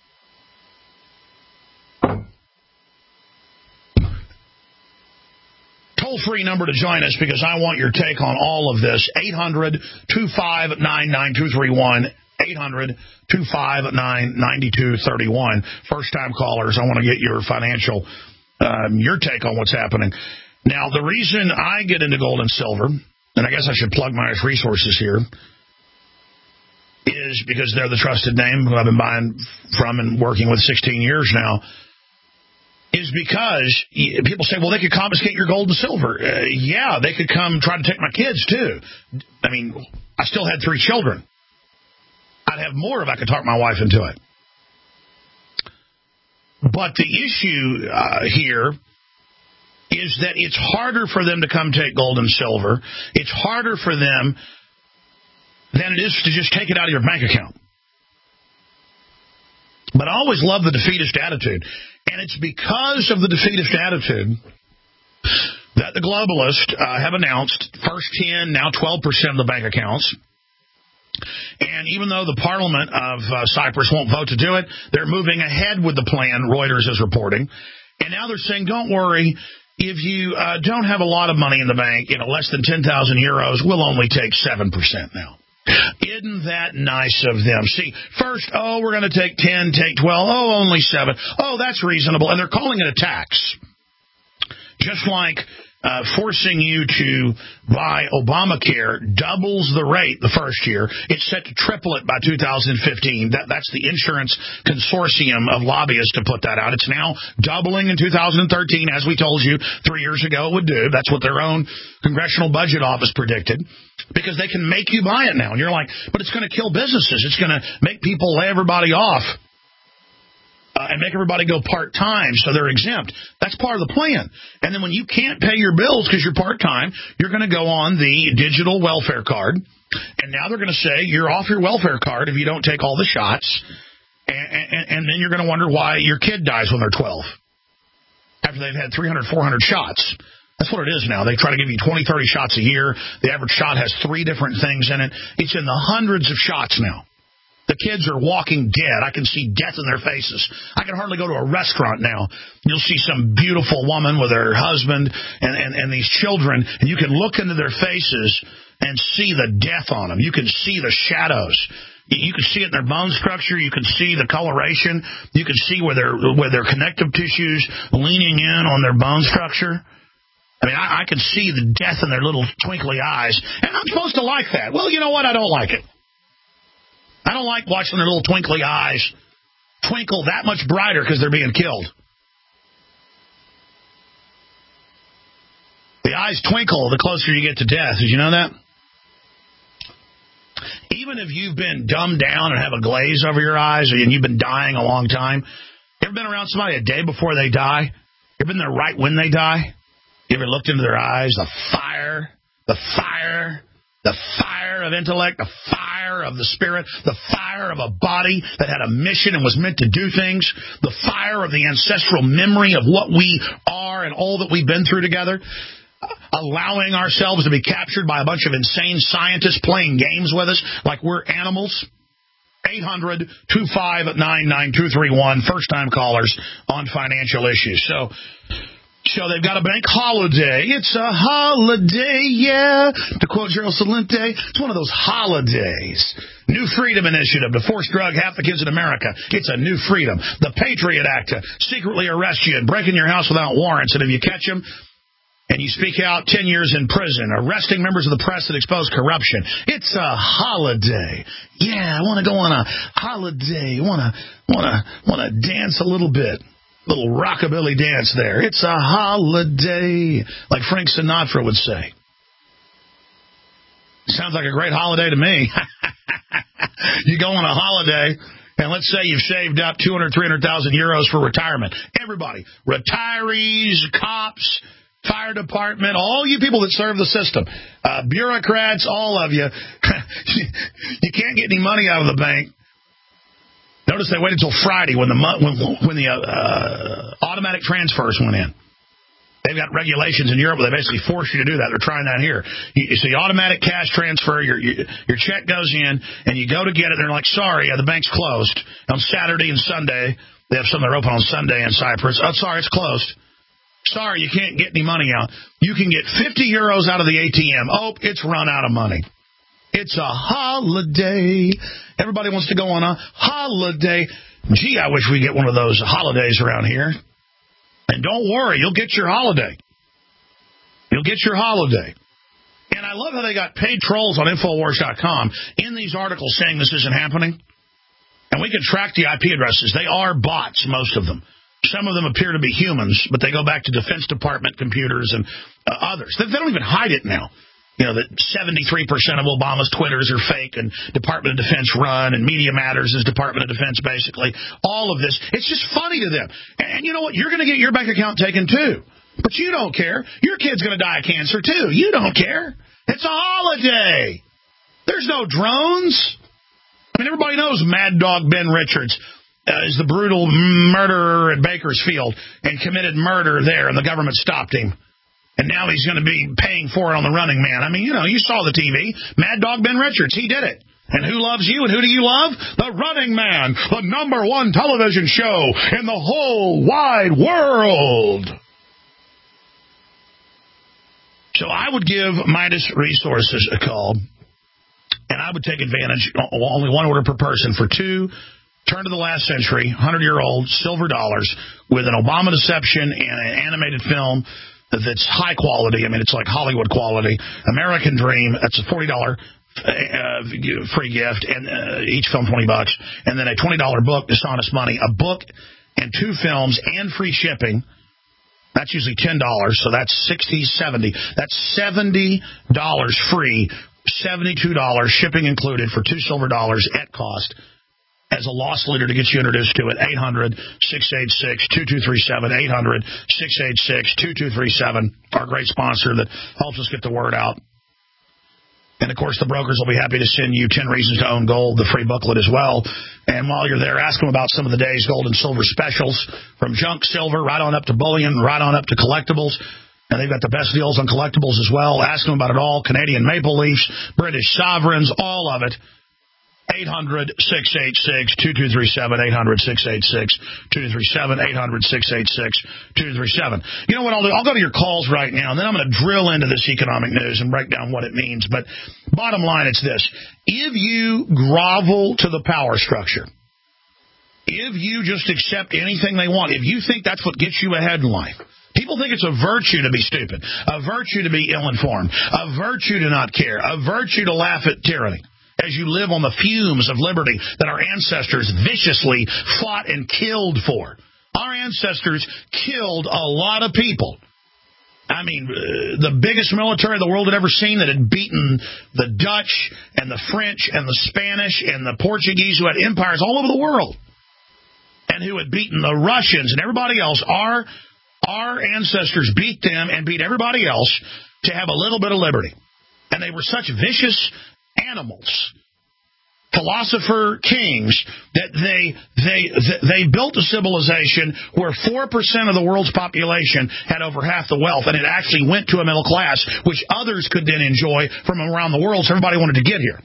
Toll-free number to join us because I want your take on all of this. eight hundred, two five nine, nine two three one. eight hundred, two five nine, nine two three one. First-time callers, I want to get your financial, um, your take on what's happening. Now, the reason I get into gold and silver, and I guess I should plug Myers Resources here, is because they're the trusted name who I've been buying from and working with sixteen years now, is because people say, well, they could confiscate your gold and silver. Uh, yeah, they could come try to take my kids, too. I mean, I still had three children. I'd have more if I could talk my wife into it. But the issue uh, here is that it's harder for them to come take gold and silver. It's harder for them than it is to just take it out of your bank account. But I always love the defeatist attitude. And it's because of the defeatist attitude that the globalists uh, have announced first ten, now twelve percent of the bank accounts. And even though the parliament of uh, Cyprus won't vote to do it, they're moving ahead with the plan, Reuters is reporting. And now they're saying, don't worry, if you uh, don't have a lot of money in the bank, you know, less than ten thousand euros, we'll only take seven percent now. Isn't that nice of them? See, first, oh, we're going to take ten, take twelve, oh, only seven. Oh, that's reasonable. And they're calling it a tax. Just like uh, forcing you to buy Obamacare doubles the rate the first year. It's set to triple it by two thousand fifteen. That, that's the insurance consortium of lobbyists to put that out. It's now doubling in two thousand thirteen, as we told you three years ago it would do. That's what their own Congressional Budget Office predicted, because they can make you buy it now. And you're like, but it's going to kill businesses. It's going to make people lay everybody off. Uh, and make everybody go part-time so they're exempt. That's part of the plan. And then when you can't pay your bills because you're part-time, you're going to go on the digital welfare card. And now they're going to say you're off your welfare card if you don't take all the shots. And, and, and then you're going to wonder why your kid dies when they're twelve, after they've had three hundred, four hundred shots. That's what it is now. They try to give you twenty, thirty shots a year. The average shot has three different things in it. It's in the hundreds of shots now. The kids are walking dead. I can see death in their faces. I can hardly go to a restaurant now. You'll see some beautiful woman with her husband and, and, and these children, and you can look into their faces and see the death on them. You can see the shadows. You can see it in their bone structure. You can see the coloration. You can see where their where their connective tissues leaning in on their bone structure. I mean, I, I can see the death in their little twinkly eyes, and I'm supposed to like that. Well, you know what? I don't like it. I don't like watching their little twinkly eyes twinkle that much brighter because they're being killed. The eyes twinkle the closer you get to death. Did you know that? Even if you've been dumbed down and have a glaze over your eyes and you've been dying a long time, you ever been around somebody a day before they die? You ever been there right when they die? You ever looked into their eyes? The fire, the fire, the fire of intellect, the fire of the spirit, the fire of a body that had a mission and was meant to do things, the fire of the ancestral memory of what we are and all that we've been through together, allowing ourselves to be captured by a bunch of insane scientists playing games with us like we're animals. eight hundred, two five nine, nine two three one, first-time callers on financial issues. So... So they've got a bank holiday. It's a holiday, yeah. To quote Gerald Celente, it's one of those holidays. New Freedom Initiative to force drug half the kids in America. It's a new freedom. The Patriot Act to secretly arrest you and break in your house without warrants. And if you catch them and you speak out, ten years in prison. Arresting members of the press that expose corruption. It's a holiday. Yeah, I want to go on a holiday. Want to want to want to dance a little bit. Little rockabilly dance there. It's a holiday, like Frank Sinatra would say. Sounds like a great holiday to me. You go on a holiday, and let's say you've saved up two hundred, three hundred thousand euros for retirement. Everybody, retirees, cops, fire department, all you people that serve the system, uh, bureaucrats, all of you, you can't get any money out of the bank. Notice they waited until Friday when the when, when the uh, uh, automatic transfers went in. They've got regulations in Europe where they basically force you to do that. They're trying that here. You, so the automatic cash transfer, your, your your check goes in, and you go to get it. They're like, sorry, uh, the bank's closed on Saturday and Sunday. They have some that are open on Sunday in Cyprus. Oh, sorry, it's closed. Sorry, you can't get any money out. You can get fifty euros out of the A T M. Oh, it's run out of money. It's a holiday. Everybody wants to go on a holiday. Gee, I wish we get one of those holidays around here. And don't worry, you'll get your holiday. You'll get your holiday. And I love how they got paid trolls on Infowars dot com in these articles saying this isn't happening. And we can track the I P addresses. They are bots, most of them. Some of them appear to be humans, but they go back to Defense Department computers and uh, others. They, they don't even hide it now. You know, that seventy-three percent of Obama's Twitters are fake and Department of Defense run and Media Matters is Department of Defense, basically. All of this. It's just funny to them. And you know what? You're going to get your bank account taken, too. But you don't care. Your kid's going to die of cancer, too. You don't care. It's a holiday. There's no drones. I mean, everybody knows Mad Dog Ben Richards uh, is the brutal murderer at Bakersfield and committed murder there, and the government stopped him. And now he's going to be paying for it on The Running Man. I mean, you know, you saw the T V. Mad Dog Ben Richards, he did it. And who loves you and who do you love? The Running Man, the number one television show in the whole wide world. So I would give Midas Resources a call, and I would take advantage, only one order per person, for two turn to the last century, hundred-year-old silver dollars with an Obama deception and an animated film that's high quality. I mean, it's like Hollywood quality. American Dream, that's a forty dollars uh, free gift, and uh, each film twenty bucks. And then a twenty dollars book, Dishonest Money. A book and two films and free shipping. That's usually ten dollars, so that's sixty dollars, seventy dollars. That's seventy dollars free, seventy-two dollars shipping included for two silver dollars at cost. As a loss leader to get you introduced to it, eight hundred, six eight six, two two three seven, eight hundred, six eight six, two two three seven, our great sponsor that helps us get the word out. And, of course, the brokers will be happy to send you ten Reasons to Own Gold, the free booklet as well. And while you're there, ask them about some of the day's gold and silver specials, from junk silver right on up to bullion, right on up to collectibles. And they've got the best deals on collectibles as well. Ask them about it all. Canadian Maple Leafs, British Sovereigns, all of it. eight hundred, six eight six, two two three seven, eight hundred, six eight six, two two three seven, eight hundred, six eight six, two two three seven. You know what I'll do? I'll go to your calls right now, and then I'm going to drill into this economic news and break down what it means. But bottom line, it's this. If you grovel to the power structure, if you just accept anything they want, if you think that's what gets you ahead in life, people think it's a virtue to be stupid, a virtue to be ill-informed, a virtue to not care, a virtue to laugh at tyranny as you live on the fumes of liberty that our ancestors viciously fought and killed for. Our ancestors killed a lot of people. I mean, uh, the biggest military the world had ever seen that had beaten the Dutch and the French and the Spanish and the Portuguese, who had empires all over the world, and who had beaten the Russians and everybody else. Our Our ancestors beat them and beat everybody else to have a little bit of liberty. And they were such vicious animals, philosopher kings, that they they they built a civilization where four percent of the world's population had over half the wealth, and it actually went to a middle class, which others could then enjoy from around the world, so everybody wanted to get here.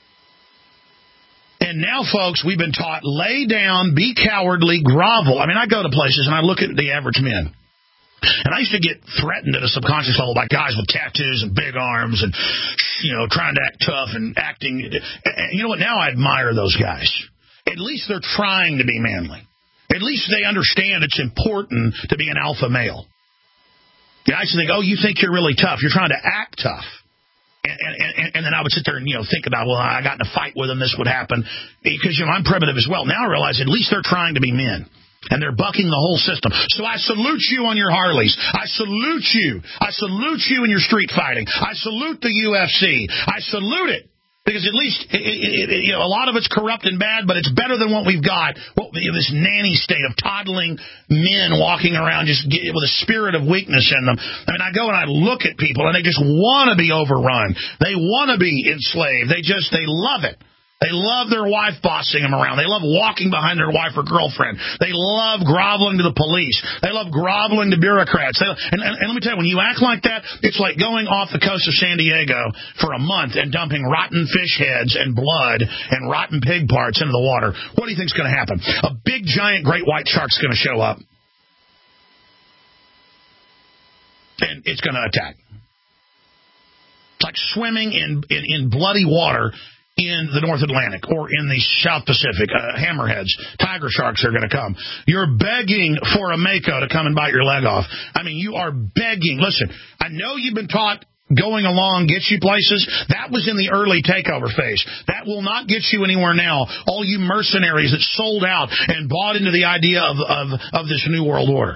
And now, folks, we've been taught, lay down, be cowardly, grovel. I mean, I go to places and I look at the average men. And I used to get threatened at a subconscious level by guys with tattoos and big arms and, you know, trying to act tough and acting. And you know what? Now I admire those guys. At least they're trying to be manly. At least they understand it's important to be an alpha male. Yeah, I used to think, oh, you think you're really tough. You're trying to act tough. And, and, and then I would sit there and, you know, think about, well, I got in a fight with them, this would happen. Because, you know, I'm primitive as well. Now I realize at least they're trying to be men. And they're bucking the whole system. So I salute you on your Harleys. I salute you. I salute you in your street fighting. I salute the U F C. I salute it. Because at least, it, it, it, you know, a lot of it's corrupt and bad, but it's better than what we've got. What, you know, this nanny state of toddling men walking around just get, with a spirit of weakness in them. I mean, I go and I look at people, and they just want to be overrun. They want to be enslaved. They just, they love it. They love their wife bossing them around. They love walking behind their wife or girlfriend. They love groveling to the police. They love groveling to bureaucrats. They, and, and, and let me tell you, when you act like that, it's like going off the coast of San Diego for a month and dumping rotten fish heads and blood and rotten pig parts into the water. What do you think's going to happen? A big, giant, great white shark's going to show up, and it's going to attack. It's like swimming in, in, in bloody water in the North Atlantic or in the South Pacific. Uh, hammerheads, tiger sharks are going to come. You're begging for a Mako to come and bite your leg off. I mean, you are begging. Listen, I know you've been taught going along gets you places. That was in the early takeover phase. That will not get you anywhere now. All you mercenaries that sold out and bought into the idea of, of, of this new world order.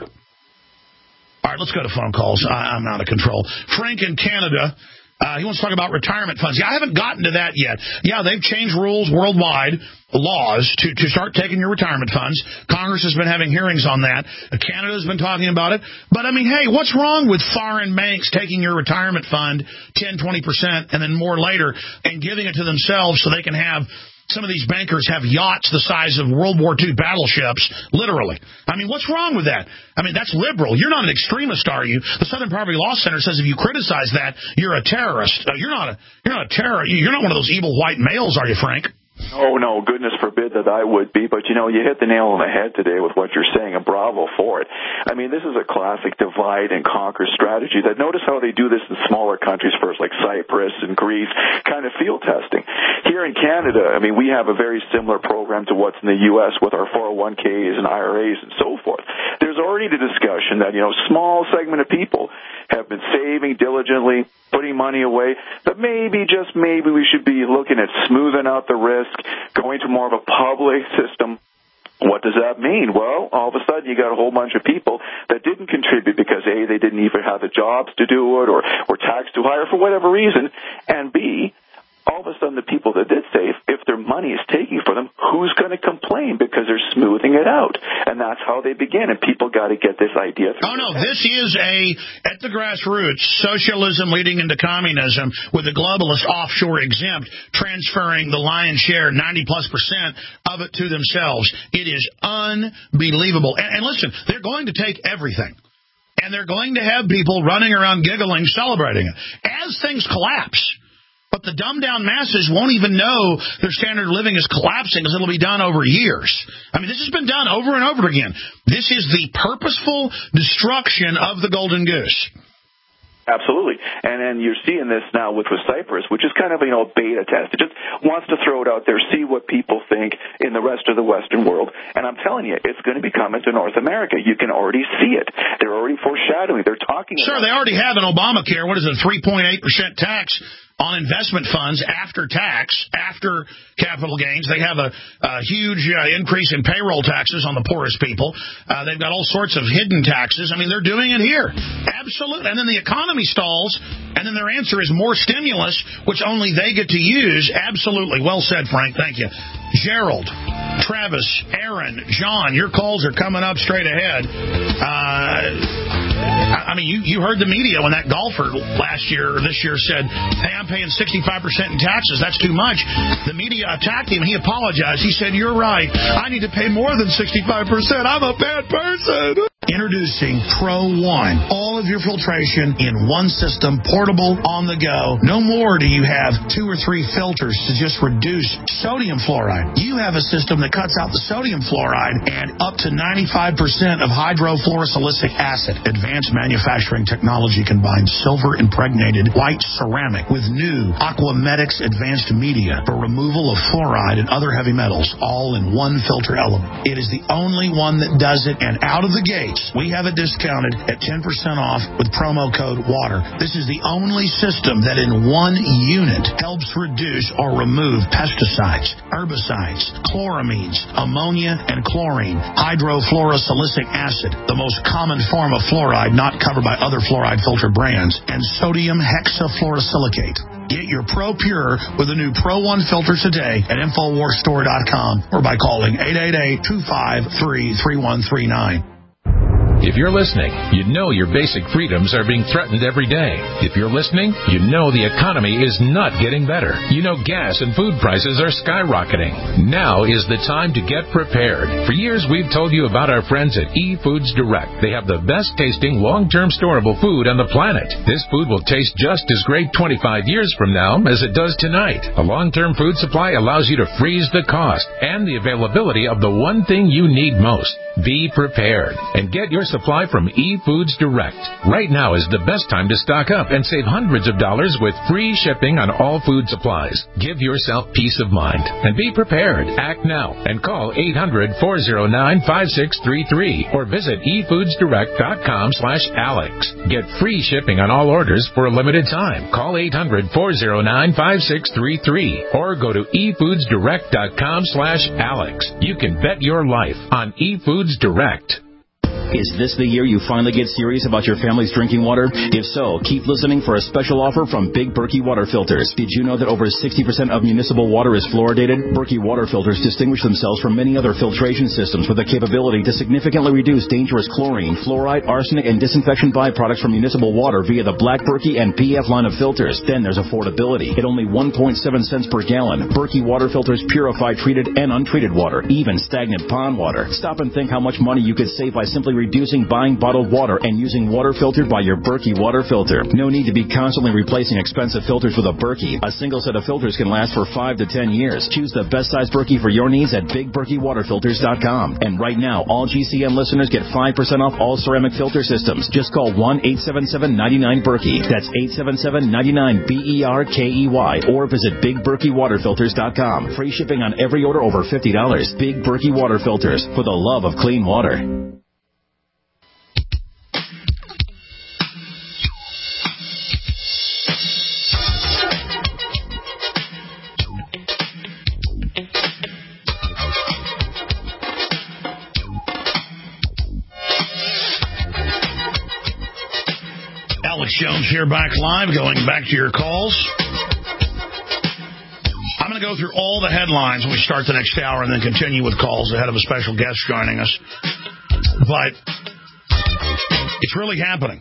All right, let's go to phone calls. I, I'm out of control. Frank in Canada. Uh, he wants to talk about retirement funds. Yeah, I haven't gotten to that yet. Yeah, they've changed rules worldwide, laws, to, to start taking your retirement funds. Congress has been having hearings on that. Canada's been talking about it. But, I mean, hey, what's wrong with foreign banks taking your retirement fund ten, twenty percent and then more later and giving it to themselves so they can have some of these bankers have yachts the size of World War Two battleships, literally. I mean, what's wrong with that? I mean, that's liberal. You're not an extremist, are you? The Southern Poverty Law Center says if you criticize that, you're a terrorist. Uh, you're not a you're not a terror. You're not one of those evil white males, are you, Frank? Oh, no, goodness forbid that I would be. But, you know, you hit the nail on the head today with what you're saying, and bravo for it. I mean, this is a classic divide and conquer strategy. That notice how they do this in smaller countries first, like Cyprus and Greece, kind of field testing. Here in Canada, I mean, we have a very similar program to what's in the U S with our four oh one k's and I R As and so forth. There's already the discussion that, you know, small segment of people have been saving diligently, putting money away, but maybe, just maybe, we should be looking at smoothing out the risk, going to more of a public system. What does that mean? Well, all of a sudden you got a whole bunch of people that didn't contribute because A, they didn't even have the jobs to do it, or were taxed too high, or for whatever reason, and B, all of a sudden the people that did save, if their money is taking for them, who's going to complain? Because they're smoothing it out. And that's how they begin. And people got to get this idea through. Oh, no, this is a, at the grassroots, socialism leading into communism with the globalist offshore exempt transferring the lion's share, ninety plus percent of it to themselves. It is unbelievable. And, and listen, they're going to take everything. And they're going to have people running around giggling, celebrating it. As things collapse, but the dumbed-down masses won't even know their standard of living is collapsing because it'll be done over years. I mean, this has been done over and over again. This is the purposeful destruction of the golden goose. Absolutely. And then you're seeing this now with, with Cyprus, which is kind of, you know, a beta test. It just wants to throw it out there, see what people think in the rest of the Western world. And I'm telling you, it's going to be coming to North America. You can already see it. They're already foreshadowing. They're talking Sure, about they already have an Obamacare. What is it, three point eight percent tax on investment funds after tax, after capital gains. They have a, a huge uh, increase in payroll taxes on the poorest people. Uh, they've got all sorts of hidden taxes. I mean, they're doing it here. Absolutely. And then the economy stalls, and then their answer is more stimulus, which only they get to use. Absolutely. Well said, Frank. Thank you. Gerald, Travis, Aaron, John, your calls are coming up straight ahead. Uh... I mean, you, you heard the media when that golfer last year or this year said, hey, I'm paying sixty-five percent in taxes. That's too much. The media attacked him. He apologized. He said, you're right. I need to pay more than sixty-five percent. I'm a bad person. Introducing Pro One. All of your filtration in one system, portable, on the go. No more do you have two or three filters to just reduce sodium fluoride. You have a system that cuts out the sodium fluoride and up to ninety-five percent of hydrofluorosilicic acid. Advanced manufacturing technology combines silver-impregnated white ceramic with new Aquamedics advanced media for removal of fluoride and other heavy metals, all in one filter element. It is the only one that does it, and out of the gate, we have it discounted at ten percent off with promo code WATER. This is the only system that in one unit helps reduce or remove pesticides, herbicides, chloramines, ammonia, and chlorine, hydrofluorosilicic acid, the most common form of fluoride not covered by other fluoride filter brands, and sodium hexafluorosilicate. Get your Pro Pure with the new Pro One filter today at Infowars Store dot com or by calling eight eight eight, two five three, three one three nine. If you're listening, you know your basic freedoms are being threatened every day. If you're listening, you know the economy is not getting better. You know gas and food prices are skyrocketing. Now is the time to get prepared. For years, we've told you about our friends at eFoods Direct. They have the best tasting, long-term storable food on the planet. This food will taste just as great twenty-five years from now as it does tonight. A long-term food supply allows you to freeze the cost and the availability of the one thing you need most. Be prepared and get your supply from eFoods Direct. Right now is the best time to stock up and save hundreds of dollars with free shipping on all food supplies. Give yourself peace of mind and be prepared. Act now and call eight hundred, four oh nine, five six three three or visit efoodsdirect.com slash Alex. Get free shipping on all orders for a limited time. Call eight hundred, four oh nine, five six three three or go to efoodsdirect.com slash Alex. You can bet your life on eFoods Direct. Is this the year you finally get serious about your family's drinking water? If so, keep listening for a special offer from Big Berkey Water Filters. Did you know that over sixty percent of municipal water is fluoridated? Berkey Water Filters distinguish themselves from many other filtration systems with the capability to significantly reduce dangerous chlorine, fluoride, arsenic, and disinfection byproducts from municipal water via the Black Berkey and P F line of filters. Then there's affordability. At only one point seven cents per gallon, Berkey Water Filters purify treated and untreated water, even stagnant pond water. Stop and think how much money you could save by simply reducing buying bottled water and using water filtered by your Berkey water filter. No need to be constantly replacing expensive filters with a Berkey. A single set of filters can last for five to ten years. Choose the best size Berkey for your needs at big berkey water filters dot com. And right now, all G C N listeners get five percent off all ceramic filter systems. Just call one eight seven seven, nine nine, Berkey. That's eight seven seven, nine nine, B E R K E Y. Or visit big berkey water filters dot com. Free shipping on every order over fifty dollars. Big Berkey Water Filters, for the love of clean water. Alex Jones here, back live, going back to your calls. I'm going to go through all the headlines when we start the next hour and then continue with calls ahead of a special guest joining us. But it's really happening.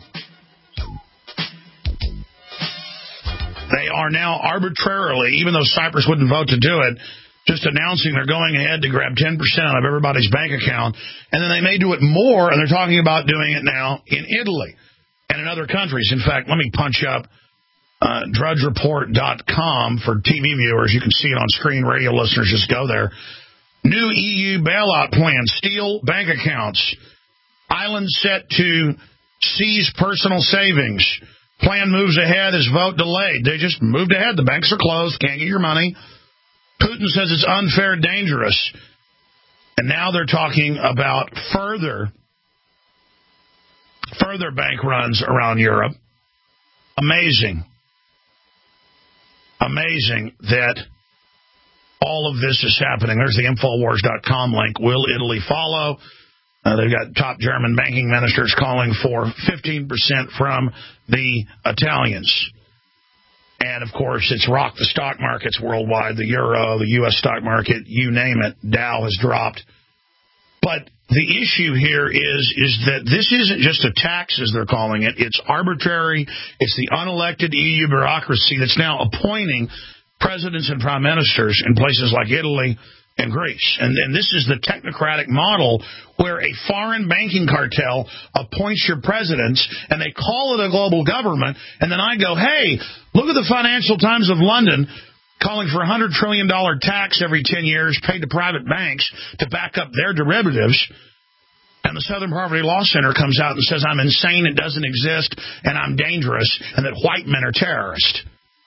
They are now arbitrarily, even though Cyprus wouldn't vote to do it, just announcing they're going ahead to grab ten percent out of everybody's bank account, and then they may do it more, and they're talking about doing it now in Italy and in other countries. In fact, let me punch up uh, drudge report dot com for T V viewers. You can see it on screen. Radio listeners, just go there. New E U bailout plan, steal bank accounts. Island set to seize personal savings. Plan moves ahead as vote delayed. They just moved ahead. The banks are closed. Can't get your money. Putin says it's unfair, dangerous. And now they're talking about further, further bank runs around Europe. Amazing. Amazing that all of this is happening. There's the Infowars dot com link. Will Italy follow? Uh, they've got top German banking ministers calling for fifteen percent from the Italians. And, of course, it's rocked the stock markets worldwide, the euro, the U S stock market, you name it. Dow has dropped. But the issue here is, is that this isn't just a tax, as they're calling it. It's arbitrary. It's the unelected E U bureaucracy that's now appointing presidents and prime ministers in places like Italy and Greece. And, and this is the technocratic model where a foreign banking cartel appoints your presidents, and they call it a global government, and then I go, hey, look at the Financial Times of London calling for a one hundred trillion dollars tax every ten years paid to private banks to back up their derivatives. And the Southern Poverty Law Center comes out and says, I'm insane, it doesn't exist, and I'm dangerous, and that white men are terrorists.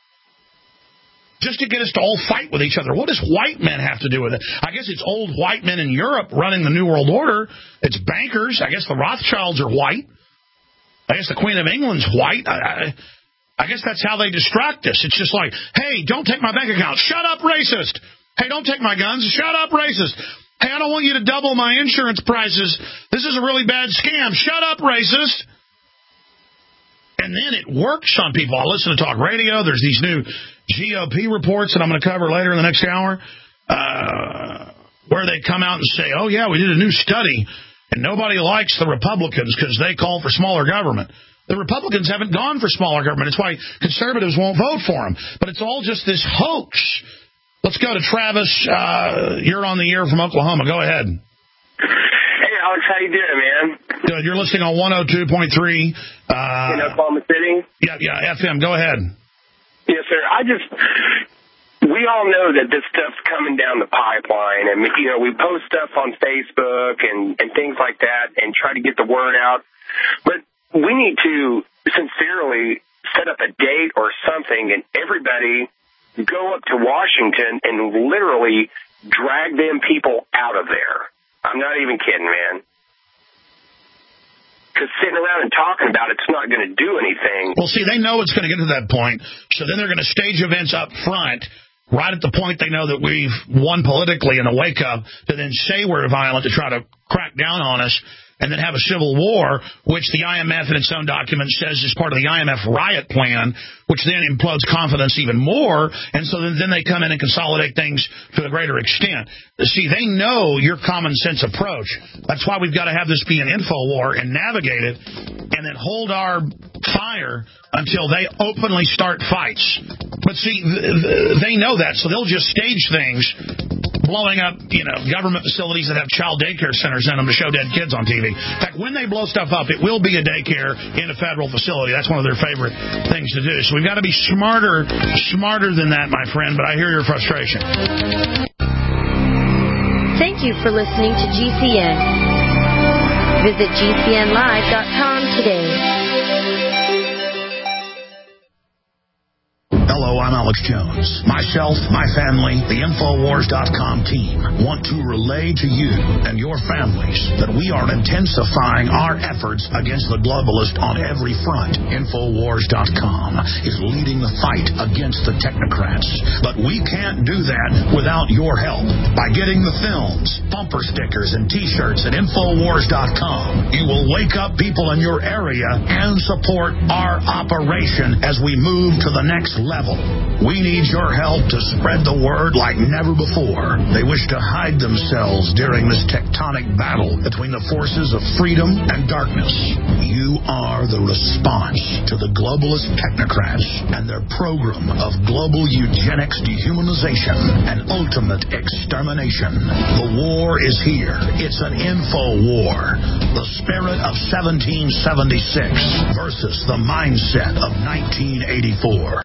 Just to get us to all fight with each other. What does white men have to do with it? I guess it's old white men in Europe running the New World Order. It's bankers. I guess the Rothschilds are white. I guess the Queen of England's white. I, I, I guess that's how they distract us. It's just like, hey, don't take my bank account. Shut up, racist. Hey, don't take my guns. Shut up, racist. Hey, I don't want you to double my insurance prices. This is a really bad scam. Shut up, racist. And then it works on people. I listen to talk radio. There's these new G O P reports that I'm going to cover later in the next hour, uh, where they come out and say, oh, yeah, we did a new study, and nobody likes the Republicans because they call for smaller government. The Republicans haven't gone for smaller government. It's why conservatives won't vote for them. But it's all just this hoax. Let's go to Travis. Uh, you're on the air from Oklahoma. Go ahead. Hey, Alex, how you doing, man? Good. You're listening on one oh two point three. Uh, in Oklahoma City? Yeah, yeah, F M. Go ahead. Yes, sir. I just, we all know that this stuff's coming down the pipeline. And, you know, we post stuff on Facebook and, and things like that and try to get the word out. But we need to sincerely set up a date or something and everybody go up to Washington and literally drag them people out of there. I'm not even kidding, man. Because sitting around and talking about it's not going to do anything. Well, see, they know it's going to get to that point, so then they're going to stage events up front, right at the point they know that we've won politically in a wake-up, to then say we're violent to try to crack down on us, and then have a civil war, which the I M F in its own document says is part of the I M F riot plan, which then implodes confidence even more, and so then, then they come in and consolidate things to a greater extent. See, they know your common sense approach. That's why we've got to have this be an info war and navigate it, and then hold our fire until they openly start fights. But see, th- th- they know that, so they'll just stage things, blowing up, you know, government facilities that have child daycare centers in them to show dead kids on T V. In fact, when they blow stuff up, it will be a daycare in a federal facility. That's one of their favorite things to do. So we've got to be smarter, smarter than that, my friend, but I hear your frustration. Thank you for listening to G C N. Visit G C N live dot com today. Hello, I'm Alex Jones. Myself, my family, the Infowars dot com team want to relay to you and your families that we are intensifying our efforts against the globalist on every front. Infowars dot com is leading the fight against the technocrats. But we can't do that without your help. By getting the films, bumper stickers, and T-shirts at Infowars dot com, you will wake up people in your area and support our operation as we move to the next level. We need your help to spread the word like never before. They wish to hide themselves during this tectonic battle between the forces of freedom and darkness. You are the response to the globalist technocrats and their program of global eugenics, dehumanization, and ultimate extermination. The war is here. It's an info war. The spirit of seventeen seventy-six versus the mindset of nineteen eighty-four.